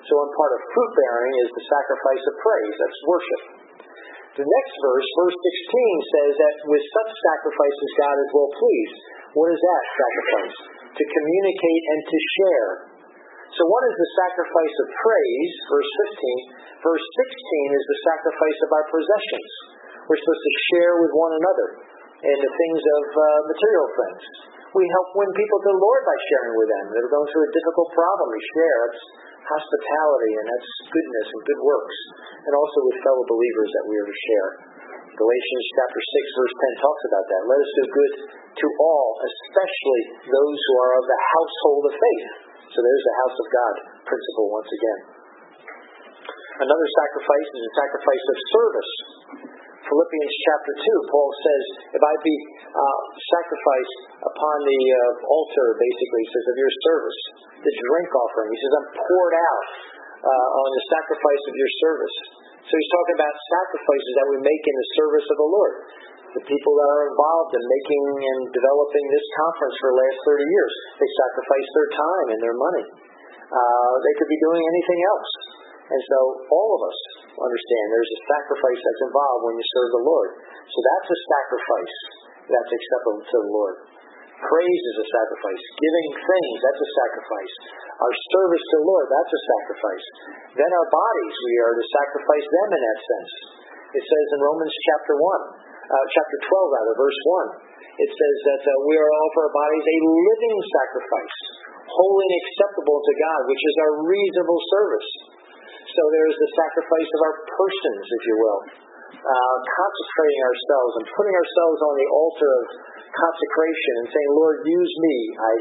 So one part of fruit bearing is the sacrifice of praise. That's worship. The next verse, verse 16, says that with such sacrifices God is well pleased. What is that sacrifice? To communicate and to share. So what is the sacrifice of praise? Verse 15. Verse 16 is the sacrifice of our possessions. We're supposed to share with one another in the things of material things. We help win people to the Lord by sharing with them. They're going through a difficult problem. We share. It's hospitality, and that's goodness and good works. And also with fellow believers that we are to share. Galatians chapter 6, verse 10 talks about that. Let us do good to all, especially those who are of the household of faith. So there's the house of God principle once again. Another sacrifice is a sacrifice of service. Philippians chapter 2, Paul says, if I be sacrificed upon the altar, basically, he says, of your service, the drink offering. He says, I'm poured out on the sacrifice of your service. So he's talking about sacrifices that we make in the service of the Lord. The people that are involved in making and developing this conference for the last 30 years, they sacrifice their time and their money. They could be doing anything else. And so all of us understand there's a sacrifice that's involved when you serve the Lord. So that's a sacrifice that's acceptable to the Lord. Praise is a sacrifice. Giving things, that's a sacrifice. Our service to the Lord, that's a sacrifice. Then our bodies, we are to sacrifice them in that sense. It says in Romans chapter 12, verse 1, it says that we are to offer our bodies a living sacrifice, holy and acceptable to God, which is our reasonable service. So there's the sacrifice of our persons, if you will. Consecrating ourselves and putting ourselves on the altar of consecration and saying, Lord, use me.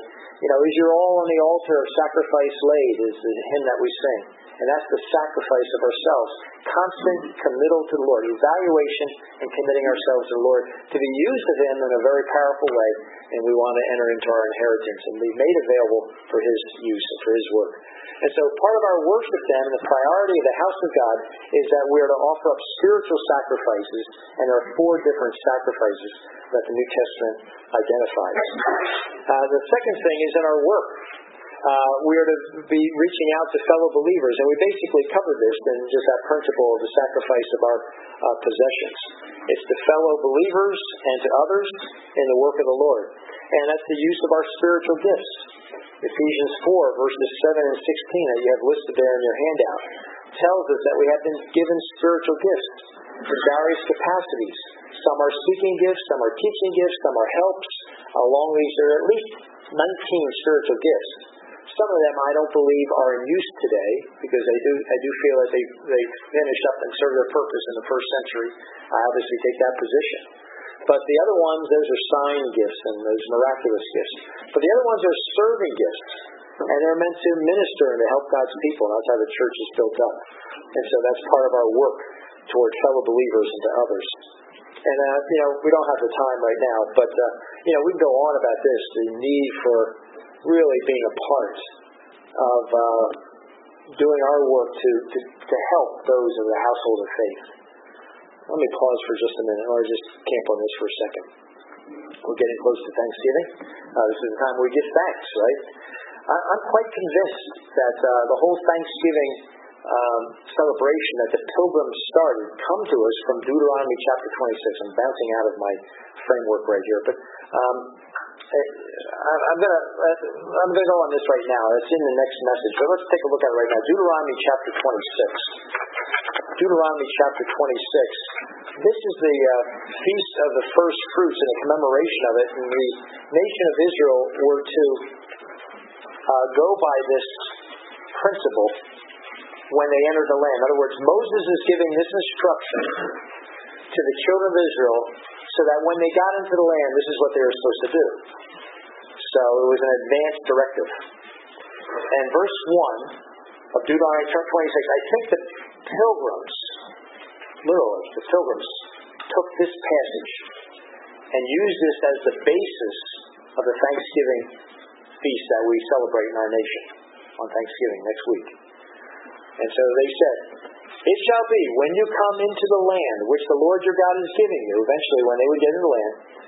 Is your all on the altar of sacrifice laid, is the hymn that we sing. And that's the sacrifice of ourselves. Constant committal to the Lord. Evaluation and committing ourselves to the Lord to be used of Him in a very powerful way. And we want to enter into our inheritance and be made available for His use and for His work. And so part of our worship then, and the priority of the house of God, is that we are to offer up spiritual sacrifices, and there are 4 different sacrifices that the New Testament identifies. The second thing is in our work. We are to be reaching out to fellow believers, and we basically covered this in just that principle of the sacrifice of our possessions. It's to fellow believers and to others in the work of the Lord. And that's the use of our spiritual gifts. Ephesians 4, verses 7 and 16 that you have listed there in your handout tells us that we have been given spiritual gifts in various capacities. Some are speaking gifts, some are teaching gifts, some are helps. Along these, there are at least 19 spiritual gifts. Some of them I don't believe are in use today because I do feel that they finished up and served their purpose in the first century. I obviously take that position. But the other ones, those are sign gifts and those miraculous gifts. But the other ones are serving gifts. And they're meant to minister and to help God's people. And that's how the church is built up. And so that's part of our work toward fellow believers and to others. And, we don't have the time right now. But, we can go on about this, the need for really being a part of doing our work to help those in the household of faith. Let me pause for just a minute, or just camp on this for a second. We're getting close to Thanksgiving. This is the time we give thanks, right? I'm quite convinced that the whole Thanksgiving celebration that the Pilgrims started come to us from Deuteronomy chapter 26. I'm bouncing out of my framework right here, but I'm gonna go on this right now. It's in the next message, but let's take a look at it right now. Deuteronomy chapter 26. Deuteronomy chapter 26. This is the feast of the first fruits and a commemoration of it. And the nation of Israel were to go by this principle when they entered the land. In other words, Moses is giving this instruction to the children of Israel so that when they got into the land, this is what they were supposed to do. So it was an advanced directive. And verse 1 of Deuteronomy chapter 26, I think the Pilgrims, literally, the Pilgrims took this passage and used this as the basis of the Thanksgiving feast that we celebrate in our nation on Thanksgiving next week. And so they said, it shall be when you come into the land which the Lord your God is giving you, eventually when they would get into the land,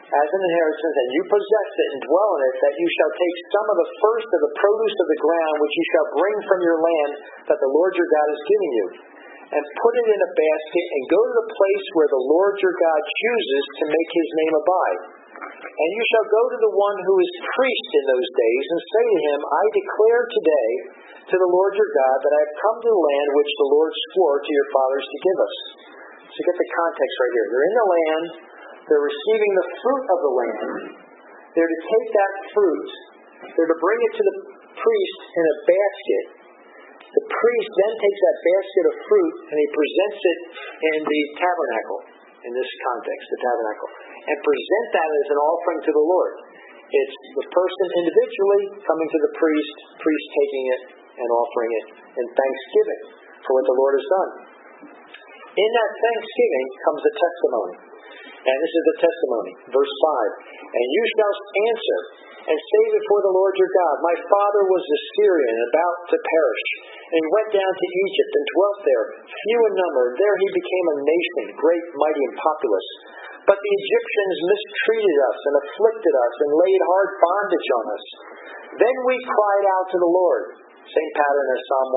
as an inheritance, and you possess it and dwell in it, that you shall take some of the first of the produce of the ground, which you shall bring from your land that the Lord your God is giving you, and put it in a basket, and go to the place where the Lord your God chooses to make his name abide. And you shall go to the one who is priest in those days, and say to him, I declare today to the Lord your God that I have come to the land which the Lord swore to your fathers to give us. So get the context right here. They're in the land. They're receiving the fruit of the land. They're to take that fruit. They're to bring it to the priest in a basket. The priest then takes that basket of fruit and he presents it in the tabernacle, in this context, the tabernacle, and present that as an offering to the Lord. It's the person individually coming to the priest taking it and offering it in thanksgiving for what the Lord has done. In that thanksgiving comes a testimony. And this is the testimony, verse 5. And you shall answer and say before the Lord your God, my father was a Syrian, about to perish, and he went down to Egypt and dwelt there, few in number. There he became a nation, great, mighty, and populous. But the Egyptians mistreated us and afflicted us and laid hard bondage on us. Then we cried out to the Lord. Same pattern as Psalm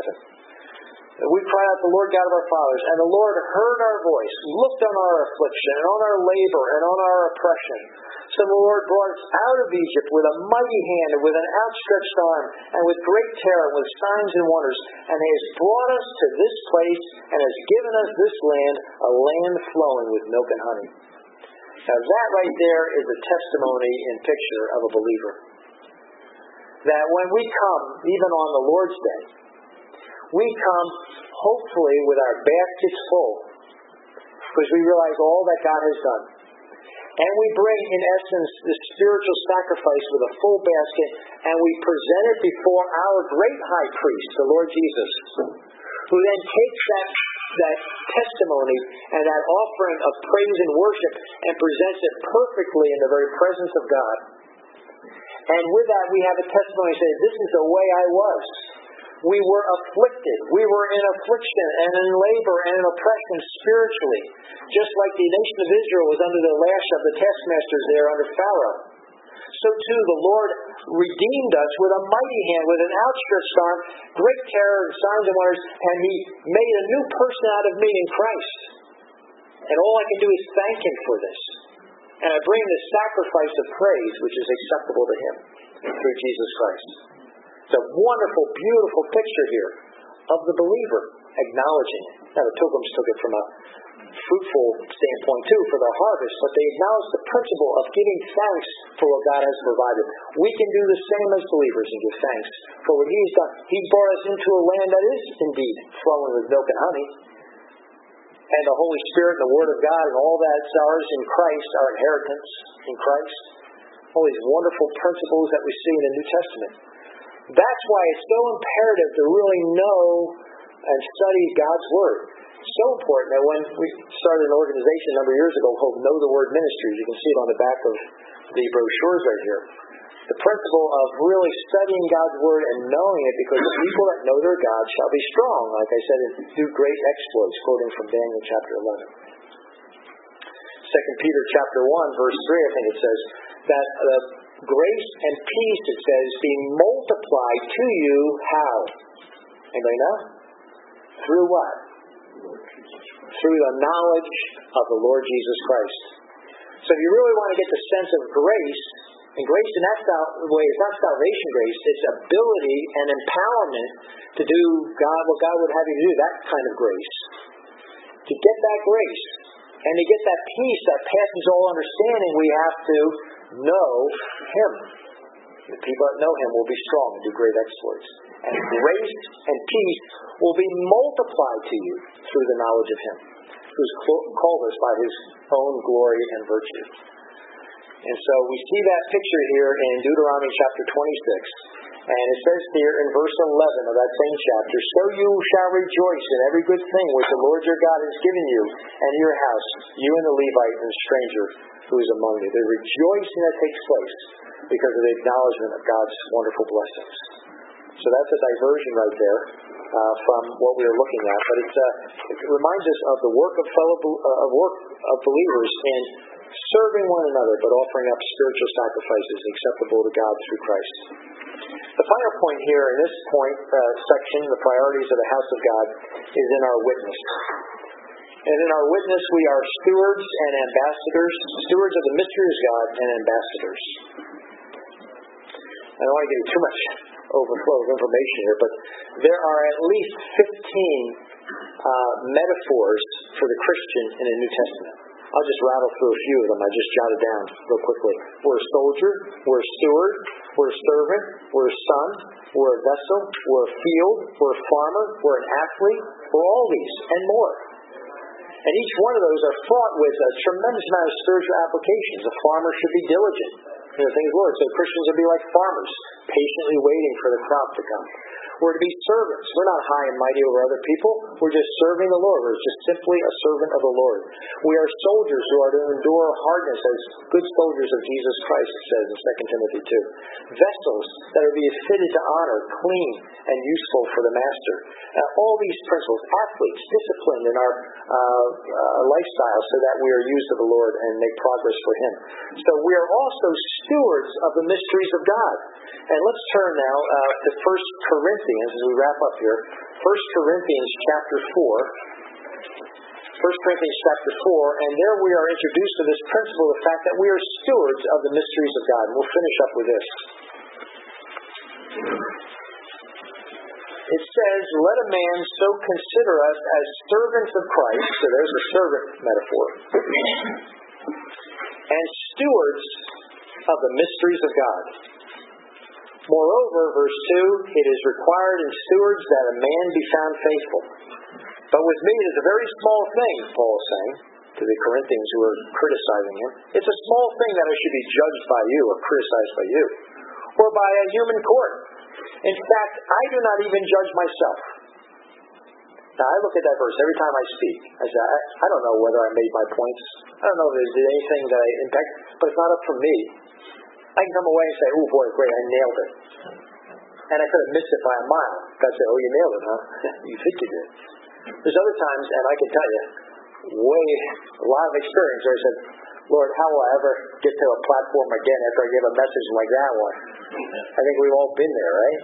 107. We cried out to the Lord God of our fathers, and the Lord heard our voice, looked on our affliction, and on our labor, and on our oppression. So the Lord brought us out of Egypt with a mighty hand, and with an outstretched arm, and with great terror, and with signs and wonders. And he has brought us to this place, and has given us this land, a land flowing with milk and honey. Now that right there is a testimony and picture of a believer. That when we come, even on the Lord's Day, we come hopefully with our baskets full, because we realize all that God has done. And we bring, in essence, the spiritual sacrifice with a full basket, and we present it before our great high priest, the Lord Jesus, who then takes that testimony and that offering of praise and worship and presents it perfectly in the very presence of God. And with that, we have a testimony saying, this is the way I was. We were afflicted. We were in affliction and in labor and in oppression spiritually. Just like the nation of Israel was under the lash of the taskmasters there under Pharaoh. So too the Lord redeemed us with a mighty hand, with an outstretched arm, great terror and signs and wonders, and he made a new person out of me in Christ. And all I can do is thank him for this. And I bring the sacrifice of praise, which is acceptable to him through Jesus Christ. It's a wonderful, beautiful picture here of the believer acknowledging it. Now, the Pilgrims took it from a fruitful standpoint, too, for their harvest, but they acknowledge the principle of giving thanks for what God has provided. We can do the same as believers and give thanks for what he's done. He brought us into a land that is indeed flowing with milk and honey. And the Holy Spirit, the Word of God, and all that's ours in Christ, our inheritance in Christ. All these wonderful principles that we see in the New Testament. That's why it's so imperative to really know and study God's Word. It's so important that when we started an organization a number of years ago called Know the Word Ministries, you can see it on the back of the brochures right here. The principle of really studying God's Word and knowing it, because the people that know their God shall be strong, like I said, and do great exploits, quoting from Daniel chapter 11. 2 Peter chapter 1, verse 3, I think it says, that grace and peace, it says, be multiplied to you, how? Anybody know? Through what? Through the knowledge of the Lord Jesus Christ. So if you really want to get the sense of grace, and grace in that way is not salvation grace, it's ability and empowerment to do what God would have you to do, that kind of grace. To get that grace, and to get that peace that passes all understanding, we have to know Him. The people that know Him will be strong and do great exploits. And grace and peace will be multiplied to you through the knowledge of Him, who's called us by His own glory and virtue. And so we see that picture here in Deuteronomy chapter 26. And it says here in verse 11 of that same chapter, so you shall rejoice in every good thing which the Lord your God has given you and your house, you and the Levite and the stranger who is among you. The rejoicing that takes place because of the acknowledgement of God's wonderful blessings. So that's a diversion right there from what we are looking at. But it reminds us of the work of believers in serving one another, but offering up spiritual sacrifices acceptable to God through Christ. The final point here in this section, the priorities of the house of God, is in our witness. And in our witness, we are stewards and ambassadors, stewards of the mystery of God and ambassadors. I don't want to give you too much overflow of information here, but there are at least 15 metaphors for the Christian in the New Testament. I'll just rattle through a few of them. I just jotted down real quickly. We're a soldier, we're a steward, we're a servant, we're a son, we're a vessel, we're a field, we're a farmer, we're an athlete, we're all these and more. And each one of those are fraught with a tremendous amount of spiritual applications. A farmer should be diligent in the things of the Lord. So Christians will be like farmers, patiently waiting for the crop to come. We're to be servants. We're not high and mighty over other people. We're just serving the Lord. We're just simply a servant of the Lord. We are soldiers who are to endure hardness as good soldiers of Jesus Christ, it says in 2 Timothy 2. Vessels that are to be fitted to honor, clean, and useful for the master. All these principles, athletes, disciplined in our lifestyle so that we are used of the Lord and make progress for Him. So we are also stewards of the mysteries of God. And let's turn now to 1 Corinthians as we wrap up here. 1 Corinthians chapter 4. 1 Corinthians chapter 4, and there we are introduced to this principle, the fact that we are stewards of the mysteries of God. And we'll finish up with this. It says, let a man so consider us as servants of Christ, so there's the servant metaphor, and stewards of the mysteries of God. Moreover, verse 2, it is required in stewards that a man be found faithful. But with me it is a very small thing, Paul is saying to the Corinthians who are criticizing him. It's a small thing that I should be judged by you or criticized by you, or by a human court. In fact, I do not even judge myself. Now, I look at that verse every time I speak. I say, I don't know whether I made my points. I don't know if there's anything that I impact, but it's not up for me. I can come away and say, oh boy, great, I nailed it. And I could have missed it by a mile. God said, oh, you nailed it, huh? You think you did. There's other times, and I can tell you, a lot of experience where I said, Lord, how will I ever get to a platform again after I give a message like that one? I think we've all been there, right?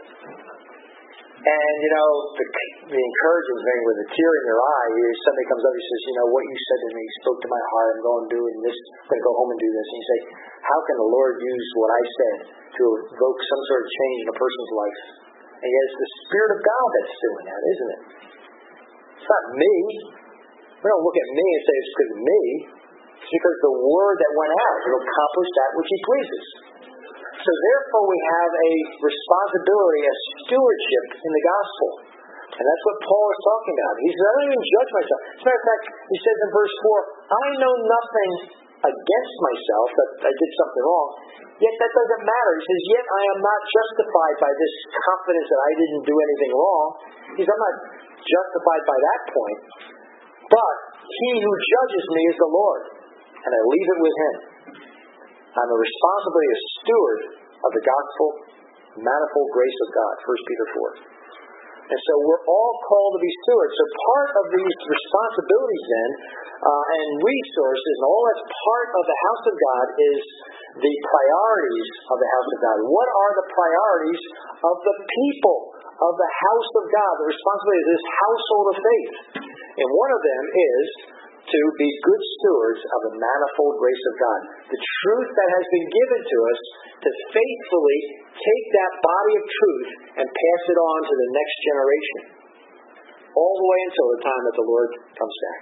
And, the encouraging thing with a tear in your eye, somebody comes up and says, what you said to me spoke to my heart. I'm going to do this. I'm going to go home and do this. And you say, how can the Lord use what I said to evoke some sort of change in a person's life? And yet it's the Spirit of God that's doing that, isn't it? It's not me. We don't look at me and say it's because of me. It's because the word that went out will accomplish that which He pleases. So therefore we have a responsibility, a stewardship in the gospel. And that's what Paul is talking about. He says, I don't even judge myself. As a matter of fact, he says in verse 4, I know nothing against myself that I did something wrong. Yet that doesn't matter. He says, yet I am not justified by this confidence that I didn't do anything wrong. He says, I'm not justified by that point. But He who judges me is the Lord. And I leave it with Him. I'm a responsibility as steward of the gospel, manifold grace of God, 1 Peter 4. And so we're all called to be stewards. So part of these responsibilities then, and resources, and all that's part of the house of God is the priorities of the house of God. What are the priorities of the people of the house of God? The responsibility of this household of faith. And one of them is to be good stewards of the manifold grace of God. The truth that has been given to us to faithfully take that body of truth and pass it on to the next generation. All the way until the time that the Lord comes back.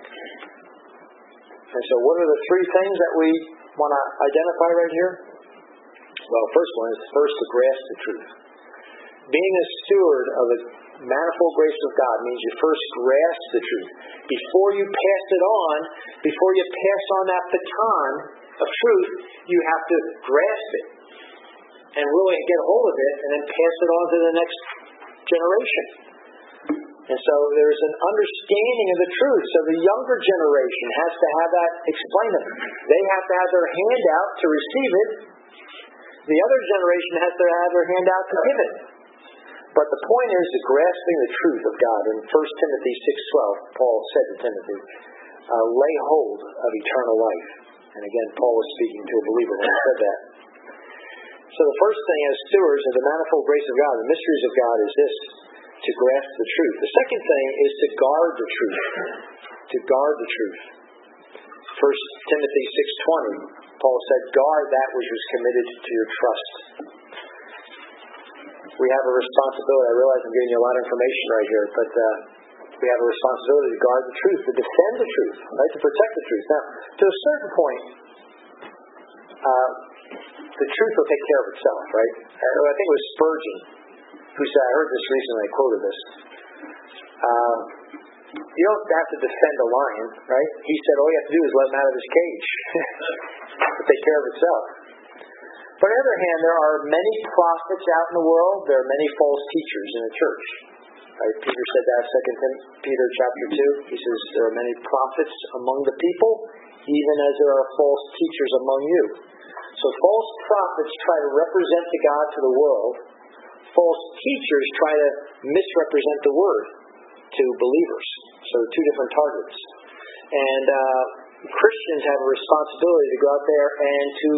And so what are the three things that we want to identify right here? Well, the first one is first to grasp the truth. Being a steward of the manifold grace of God means you first grasp the truth. Before you pass it on, before you pass on that baton of truth, you have to grasp it and really get hold of it and then pass it on to the next generation. And so there's an understanding of the truth. So the younger generation has to have that explained to them. They have to have their hand out to receive it. The other generation has to have their hand out to give it. But the point is grasping the truth of God. In 1 Timothy 6:12, Paul said to Timothy, lay hold of eternal life. And again, Paul was speaking to a believer when he said that. So the first thing as stewards of the manifold grace of God, the mysteries of God, is this: to grasp the truth. The second thing is to guard the truth. To guard the truth. 1 Timothy 6:20, Paul said, guard that which was committed to your trust. We have a responsibility. I realize I'm giving you a lot of information right here, but we have a responsibility to guard the truth, to defend the truth, right, to protect the truth. Now, to a certain point, the truth will take care of itself, right? I think it was Spurgeon who said, I heard this recently, I quoted this. You don't have to defend a lion, right? He said all you have to do is let him out of his cage. It'll take care of itself. But on the other hand, there are many prophets out in the world. There are many false teachers in the church. Right? Peter said that, 2 Peter chapter 2. He says there are many prophets among the people, even as there are false teachers among you. So false prophets try to represent the God to the world. False teachers try to misrepresent the word to believers. So two different targets. And Christians have a responsibility to go out there and to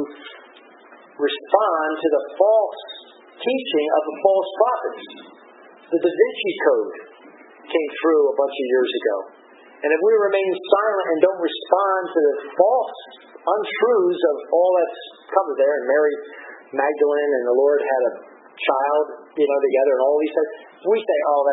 respond to the false teaching of the false prophets. The Da Vinci Code came through a bunch of years ago. And if we remain silent and don't respond to the false untruths of all that's covered there, and Mary Magdalene and the Lord had a child, together and all these things, we say,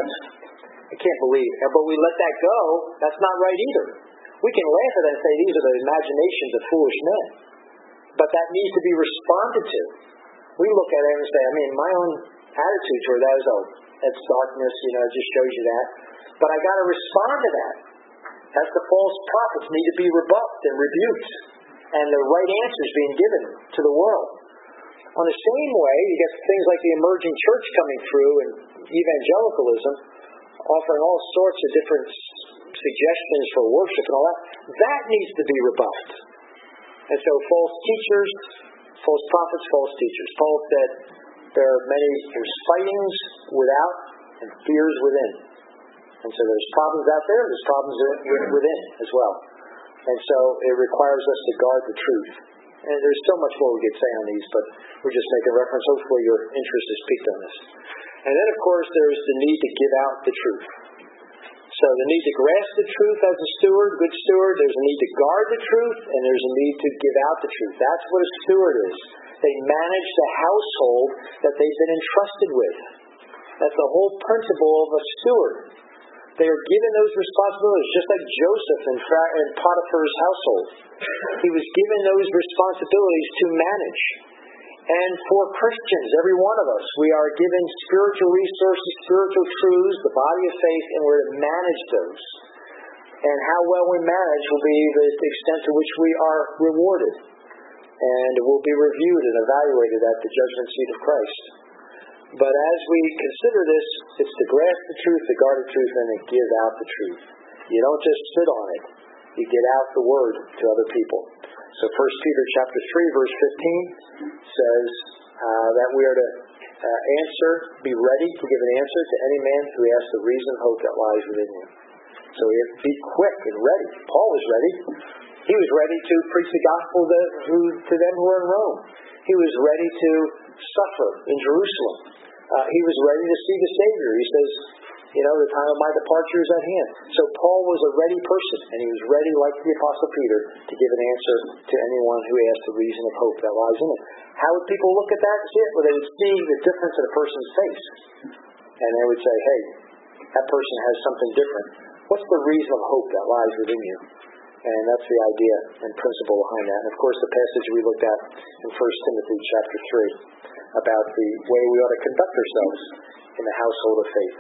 I can't believe. But we let that go, that's not right either. We can laugh at that and say these are the imaginations of foolish men. But that needs to be responded to. We look at it and say, my own attitude toward that is, that's darkness, it just shows you that. But I got to respond to that. As the false prophets need to be rebuffed and rebuked, and the right answers being given to the world. On the same way, you get things like the emerging church coming through and evangelicalism, offering all sorts of different suggestions for worship and all that. That needs to be rebuffed. And so false teachers, false prophets, false teachers. Paul said there's fightings without and fears within. And so there's problems out there, there's problems within as well. And so it requires us to guard the truth. And there's so much more we could say on these, but we're just making reference. Hopefully your interest is piqued on this. And then, of course, there's the need to give out the truth. So the need to grasp the truth as a steward, good steward. There's a need to guard the truth, and there's a need to give out the truth. That's what a steward is. They manage the household that they've been entrusted with. That's the whole principle of a steward. They are given those responsibilities, just like Joseph in Potiphar's household. He was given those responsibilities to manage. And for Christians, every one of us, we are given spiritual resources, spiritual truths, the body of faith, and we're to manage those. And how well we manage will be the extent to which we are rewarded. And will be reviewed and evaluated at the judgment seat of Christ. But as we consider this, it's to grasp the truth, to guard the truth, and to give out the truth. You don't just sit on it. You get out the word to other people. So 1 Peter chapter 3, verse 15 says that we are to be ready to give an answer to any man who asks the reason of hope that lies within you. So we have to be quick and ready. Paul was ready. He was ready to preach the gospel to them who were in Rome. He was ready to suffer in Jerusalem. He was ready to see the Savior. He says, the time of my departure is at hand. So Paul was a ready person, and he was ready, like the Apostle Peter, to give an answer to anyone who asked the reason of hope that lies in it. How would people look at that and see it? Well, they would see the difference in a person's face. And they would say, hey, that person has something different. What's the reason of hope that lies within you? And that's the idea and principle behind that. And of course, the passage we looked at in 1 Timothy chapter 3 about the way we ought to conduct ourselves in the household of faith.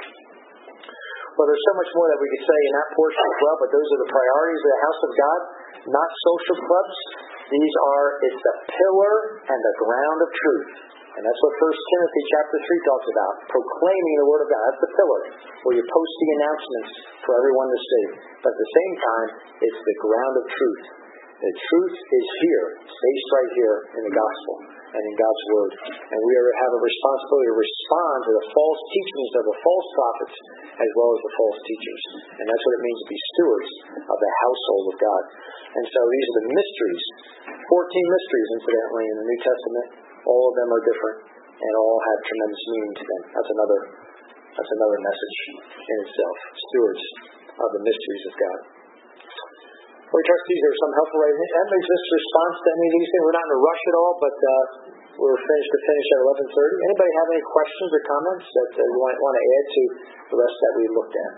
Well, there's so much more that we could say in that portion as well, but those are the priorities of the house of God, not social clubs. It's the pillar and the ground of truth. And that's what 1 Timothy chapter 3 talks about, proclaiming the word of God. That's the pillar, where you post the announcements for everyone to see. But at the same time, it's the ground of truth. The truth is here, based right here in the gospel and in God's word. And we have a responsibility to respond to the false teachings of the false prophets as well as the false teachers. And that's what it means to be stewards of the household of God. And so these are the mysteries. 14 mysteries, incidentally, in the New Testament. All of them are different and all have tremendous meaning to them. That's another message in itself. Stewards of the mysteries of God. We trust these are some helpful ways. That makes this response to any of these things. We're not in a rush at all, but we're finished at 11:30. Anybody have any questions or comments that you want to add to the rest that we looked at?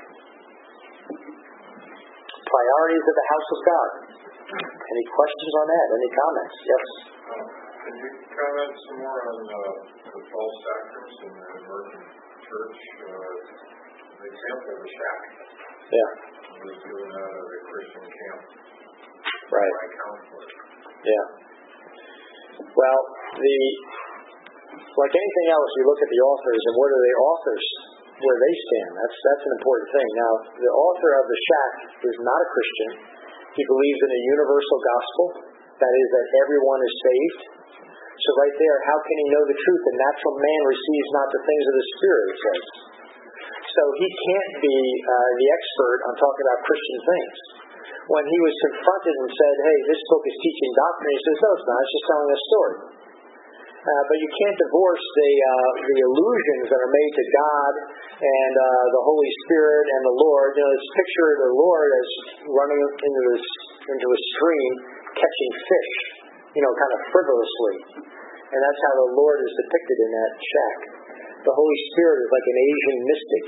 Priorities of the house of God. Any questions on that? Any comments? Yes? Can you comment some more on the false doctrines in the emerging church? The example of the shack. Yeah. Was given out of the Christian camp. Right. By counselor. Yeah. Well, like anything else, we look at the authors and what are the authors, where they stand. That's an important thing. Now, the author of the shack is not a Christian. He believes in a universal gospel, that is, that everyone is saved. So right there, how can he know the truth? The natural man receives not the things of the Spirit, it says. So he can't be the expert on talking about Christian things. When he was confronted and said, hey, this book is teaching doctrine, he says, no, it's not. It's just telling a story. But you can't divorce the allusions that are made to God and the Holy Spirit and the Lord. You know, this picture of the Lord as running into a stream, catching fish, kind of frivolously. And that's how the Lord is depicted in that shack. The Holy Spirit is like an Asian mystic,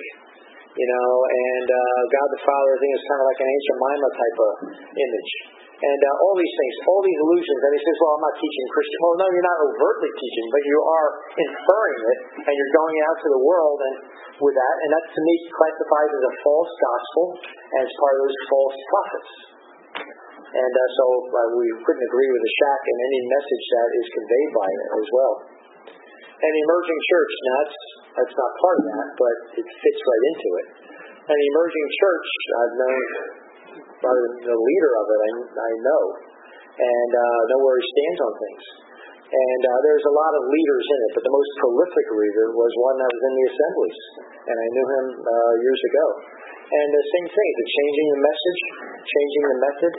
and God the Father, I think, is kind of like an ancient Mima type of image. And all these things, all these illusions. And he says, well, I'm not teaching Christian. Well, no, you're not overtly teaching, but you are inferring it, and you're going out to the world and with that. And that, to me, classifies as a false gospel as part of those false prophets. And so we couldn't agree with the shack and any message that is conveyed by it as well. And the emerging church, now that's not part of that, but it fits right into it. And the emerging church, I've known the leader of it, I know, and know where he stands on things. And there's a lot of leaders in it, but the most prolific leader was one that was in the assemblies, and I knew him years ago. And the same thing, the changing the message, changing the method,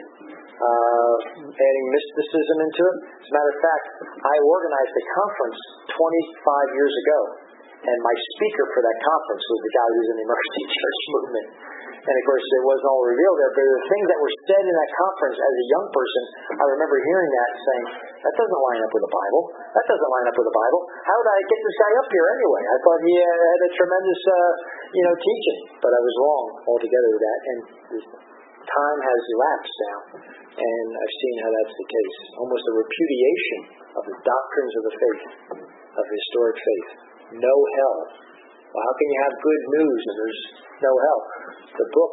adding mysticism into it. As a matter of fact, I organized a conference 25 years ago, and my speaker for that conference was the guy who's in the emerging church movement. And of course, it wasn't all revealed there, but the things that were said in that conference as a young person, I remember hearing that and saying, that doesn't line up with the Bible. That doesn't line up with the Bible. How did I get this guy up here anyway? I thought he had a tremendous, teaching, but I was wrong altogether with that. And time has elapsed now, and I've seen how that's the case. Almost a repudiation of the doctrines of the faith, of historic faith. No hell. Well, how can you have good news if there's no hell? The book,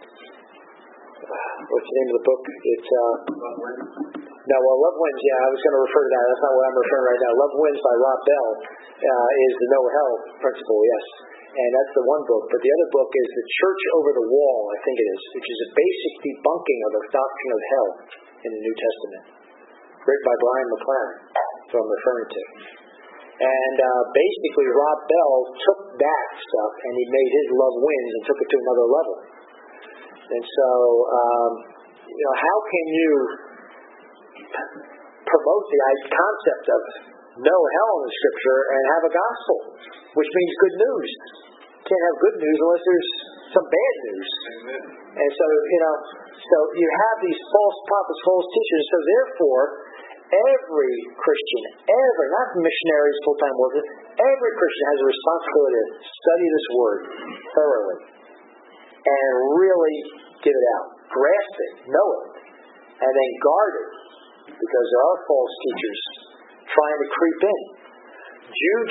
what's the name of the book? It's Love Wins. Yeah, I was going to refer to that. That's not what I'm referring to right now. Love Wins by Rob Bell is the no hell principle, yes. And that's the one book. But the other book is The Church Over the Wall, I think it is, which is a basic debunking of the doctrine of hell in the New Testament. Written by Brian McLaren, that's what I'm referring to. And basically, Rob Bell took that stuff and he made his Love Wins and took it to another level. And so, how can you promote the concept of no hell in the Scripture and have a gospel, which means good news? You can't have good news unless there's some bad news. Amen. And so, so you have these false prophets, false teachers. So therefore, every Christian, not missionaries, full-time workers, every Christian has a responsibility to study this word thoroughly and really get it out, grasp it, know it, and then guard it, because there are false teachers trying to creep in. Jude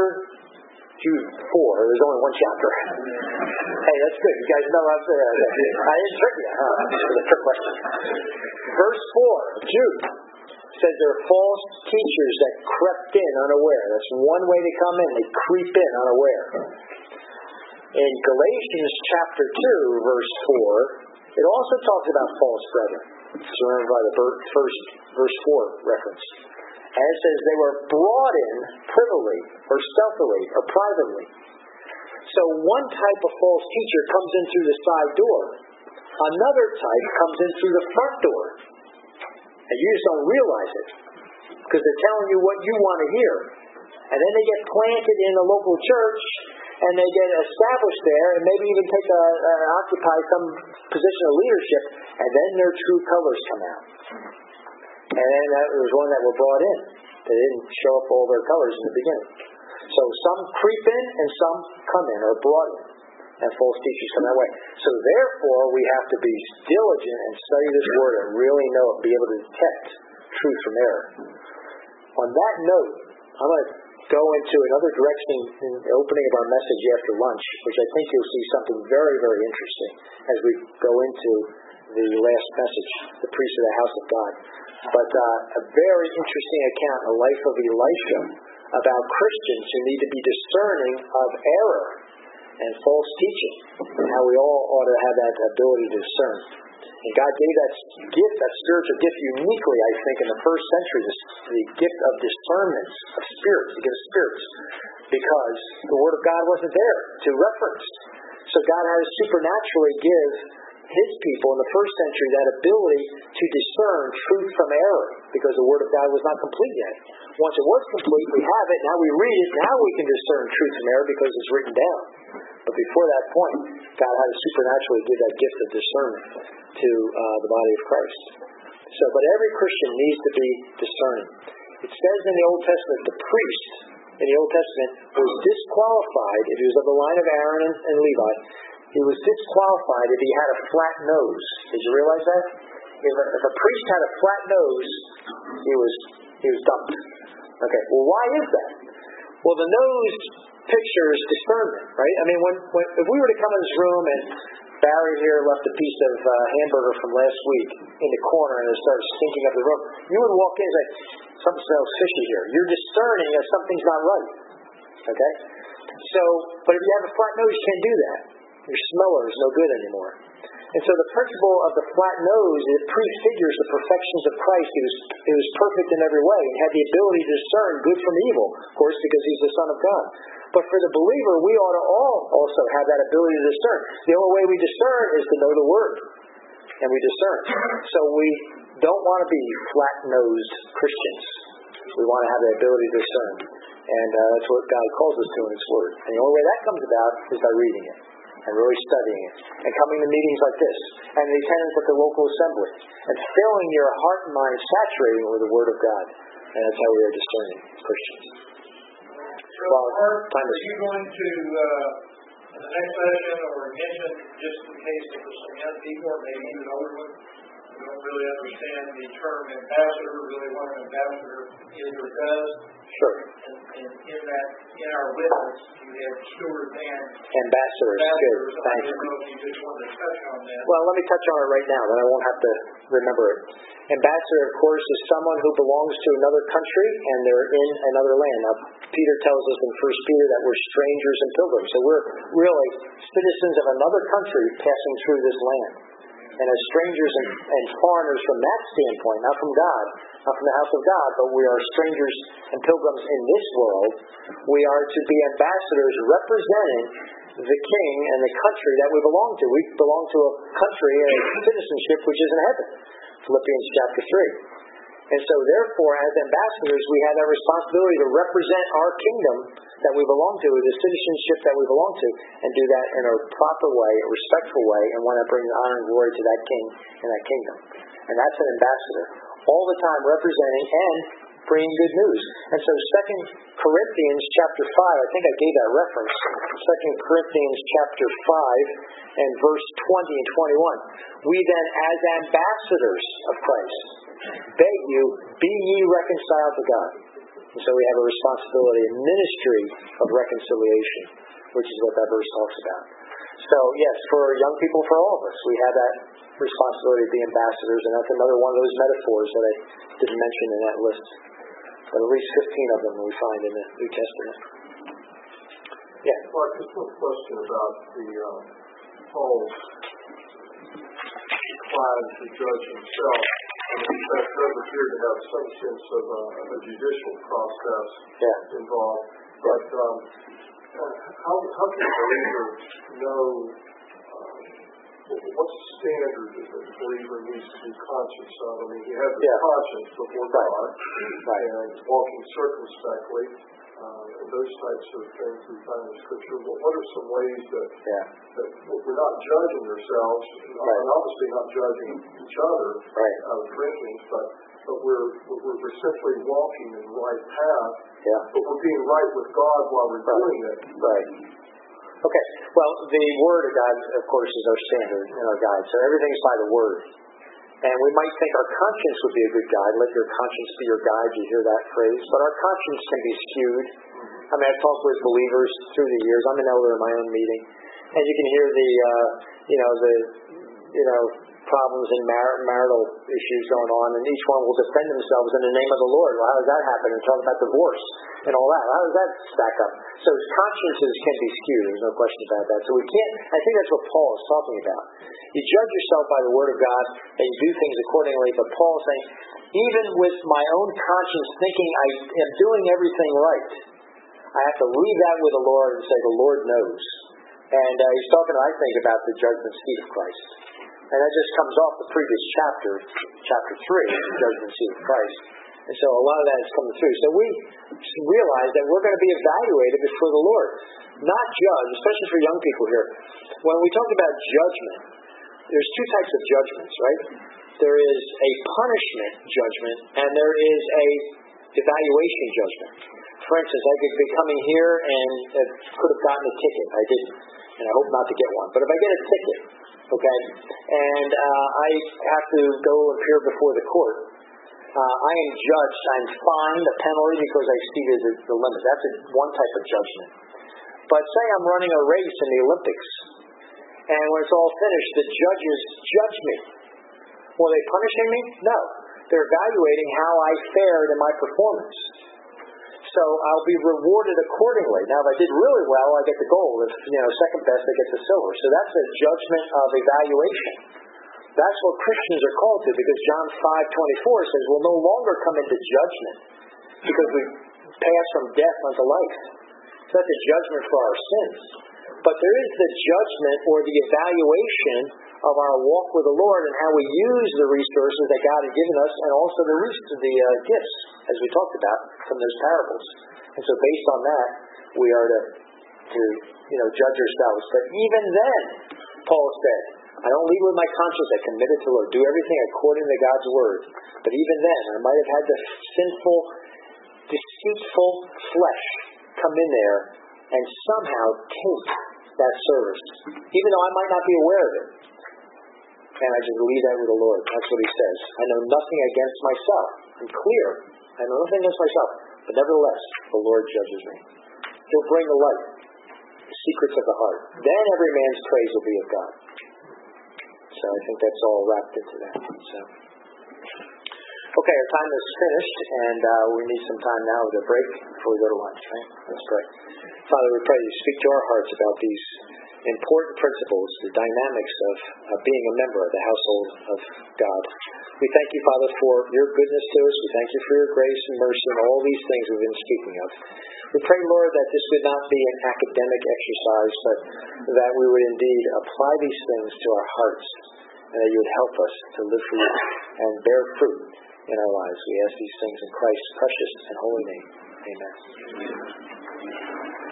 4, there's only one chapter. Hey, that's good. You guys know I didn't trick you, huh? That's a trick question. Verse 4, Jude says there are false teachers that crept in unaware. That's one way they come in. They creep in unaware. In Galatians chapter 2, verse 4, it also talks about false brethren. So remember by the first verse 4 reference. And it says they were brought in privily or stealthily or privately. So one type of false teacher comes in through the side door. Another type comes in through the front door. And you just don't realize it because they're telling you what you want to hear. And then they get planted in the local church and they get established there and maybe even occupy some position of leadership, and then their true colors come out. And then there was one that were brought in. They didn't show up all their colors in the beginning. So some creep in and some come in or brought in. And false teachers come that way. So therefore, we have to be diligent and study this word and really know it, be able to detect truth from error. On that note, I'm going to go into another direction in the opening of our message after lunch, which I think you'll see something very, very interesting as we go into the last message, the priest of the house of God. But a very interesting account, a life of Elisha, about Christians who need to be discerning of error and false teaching, and how we all ought to have that ability to discern. And God gave that gift, that spiritual gift, uniquely, I think, in the first century, the gift of discernment of spirits, the gift of spirits, because the Word of God wasn't there to reference. So God had to supernaturally give His people in the first century that ability to discern truth from error, because the Word of God was not complete yet. Once it was complete, we have it, now we read it, now we can discern truth from error because it's written down. But before that point, God had to supernaturally give that gift of discernment to the body of Christ. But every Christian needs to be discerning. It says in the Old Testament, the priest in the Old Testament was disqualified if he was of the line of Aaron and Levi. He was disqualified if he had a flat nose. Did you realize that? If a priest had a flat nose, he was dumped. Okay, well, why is that? Well, the nose pictures discernment, right? I mean, when if we were to come in this room and Barry here left a piece of hamburger from last week in the corner and it starts stinking up the room, you would walk in and say, something smells fishy here. You're discerning that something's not right. Okay? So, but if you have a flat nose, you can't do that. Your smeller is no good anymore. And so the principle of the flat nose, it prefigures the perfections of Christ. He was perfect in every way and had the ability to discern good from evil, of course, because he's the Son of God. But for the believer, we ought to all also have that ability to discern. The only way we discern is to know the Word. And we discern. So we don't want to be flat-nosed Christians. We want to have the ability to discern. And that's what God calls us to in His Word. And the only way that comes about is by reading it and really studying it and coming to meetings like this and the attendance at the local assembly and filling your heart and mind saturating with the Word of God. And that's how we are discerning Christians. Well, are you going to, in the next session, or mention just in case for some young people, or maybe even older ones, who don't really understand the term ambassador, really what an ambassador is or does? Sure. And in our witness, you have stewards and ambassadors. Good. Thank you. I don't know if you just want to touch on that. Well, let me touch on it right now, then I won't have to remember it. Ambassador, of course, is someone who belongs to another country and they're in another land. Now, Peter tells us in 1 Peter that we're strangers and pilgrims. So we're really citizens of another country passing through this land. And as strangers and foreigners from that standpoint, not from God, not from the house of God, but we are strangers and pilgrims in this world, we are to be ambassadors representing the king and the country that we belong to. We belong to a country and a citizenship which is in heaven. Philippians chapter 3. And so therefore, as ambassadors, we have that responsibility to represent our kingdom that we belong to, the citizenship that we belong to, and do that in a proper way, a respectful way, and want to bring honor and glory to that king and that kingdom. And that's an ambassador, all the time representing and bringing good news. And so 2 Corinthians chapter 5, I think I gave that reference, 2 Corinthians chapter 5 and verse 20 and 21. We then, as ambassadors of Christ, beg you, be ye reconciled to God. And so we have a responsibility, a ministry of reconciliation, which is what that verse talks about. So yes, for young people, for all of us, we have that responsibility to be ambassadors, and that's another one of those metaphors that I didn't mention in that list. But at least 15 of them we find in the New Testament. Yeah. Mark, just one question about the Paul's qualified to judge himself. That does appear to have some sense of a judicial process involved. But how can a believer know what's the standard that the believer needs to be conscious of? I mean, he has a conscience before God and walking circumspectly. Those types of things we find in Scripture. What are some ways that we're not judging ourselves, and obviously not judging each other out of drinking, but we're simply walking in the right path, but we're being right with God while we're doing it. Right. Okay. Well, the Word of God, of course, is our standard and our guide. So everything's by the Word. And we might think our conscience would be a good guide. Let your conscience be your guide. You hear that phrase. But our conscience can be skewed. I mean, I've talked with believers through the years. I'm an elder in my own meeting. And you can hear the problems in marital issues going on. And each one will defend themselves in the name of the Lord. Well, how does that happen? And talk about divorce and all that. How does that stack up? So consciences can be skewed. There's no question about that. So we can't, I think that's what Paul is talking about. You judge yourself by the Word of God and you do things accordingly. But Paul is saying, even with my own conscience thinking I am doing everything right, I have to leave that with the Lord and say, the Lord knows. And he's talking, I think, about the judgment seat of Christ. And that just comes off the previous chapter 3, the judgment seat of Christ. And so a lot of that is coming through. So we realize that we're going to be evaluated before the Lord, not judged, especially for young people here. When we talk about judgment, there's two types of judgments, right? There is a punishment judgment, and there is a evaluation judgment. For instance, I could be coming here and could have gotten a ticket. I didn't, and I hope not to get one. But if I get a ticket, okay, and I have to go appear before the court, I am judged. I'm fined a penalty because I exceeded the limit. That's one type of judgment. But say I'm running a race in the Olympics, and when it's all finished, the judges judge me. Were they punishing me? No. They're evaluating how I fared in my performance. So I'll be rewarded accordingly. Now, if I did really well, I get the gold. If second best, I get the silver. So that's a judgment of evaluation. That's what Christians are called to, because John 5:24 says we'll no longer come into judgment because we pass from death unto life. So that's a judgment for our sins. But there is the judgment or the evaluation of our walk with the Lord and how we use the resources that God has given us, and also the gifts, as we talked about from those parables. And so based on that, we are to judge ourselves. But even then, Paul said, I don't lead with my conscience, I commit it to the Lord. Do everything according to God's word. But even then, I might have had the sinful, deceitful flesh come in there and somehow taint that service, even though I might not be aware of it. And I just leave that with the Lord. That's what he says. I know nothing against myself. I'm clear. I know nothing against myself. But nevertheless, the Lord judges me. He'll bring the light, the secrets of the heart. Then every man's praise will be of God. So I think that's all wrapped into that. So, okay, our time is finished, and we need some time now to break before we go to lunch. Right? Let's pray. Father, we pray you speak to our hearts about these important principles, the dynamics of being a member of the household of God. We thank you, Father, for your goodness to us. We thank you for your grace and mercy and all these things we've been speaking of. We pray, Lord, that this would not be an academic exercise, but that we would indeed apply these things to our hearts, and that you would help us to live for you and bear fruit in our lives. We ask these things in Christ's precious and holy name. Amen.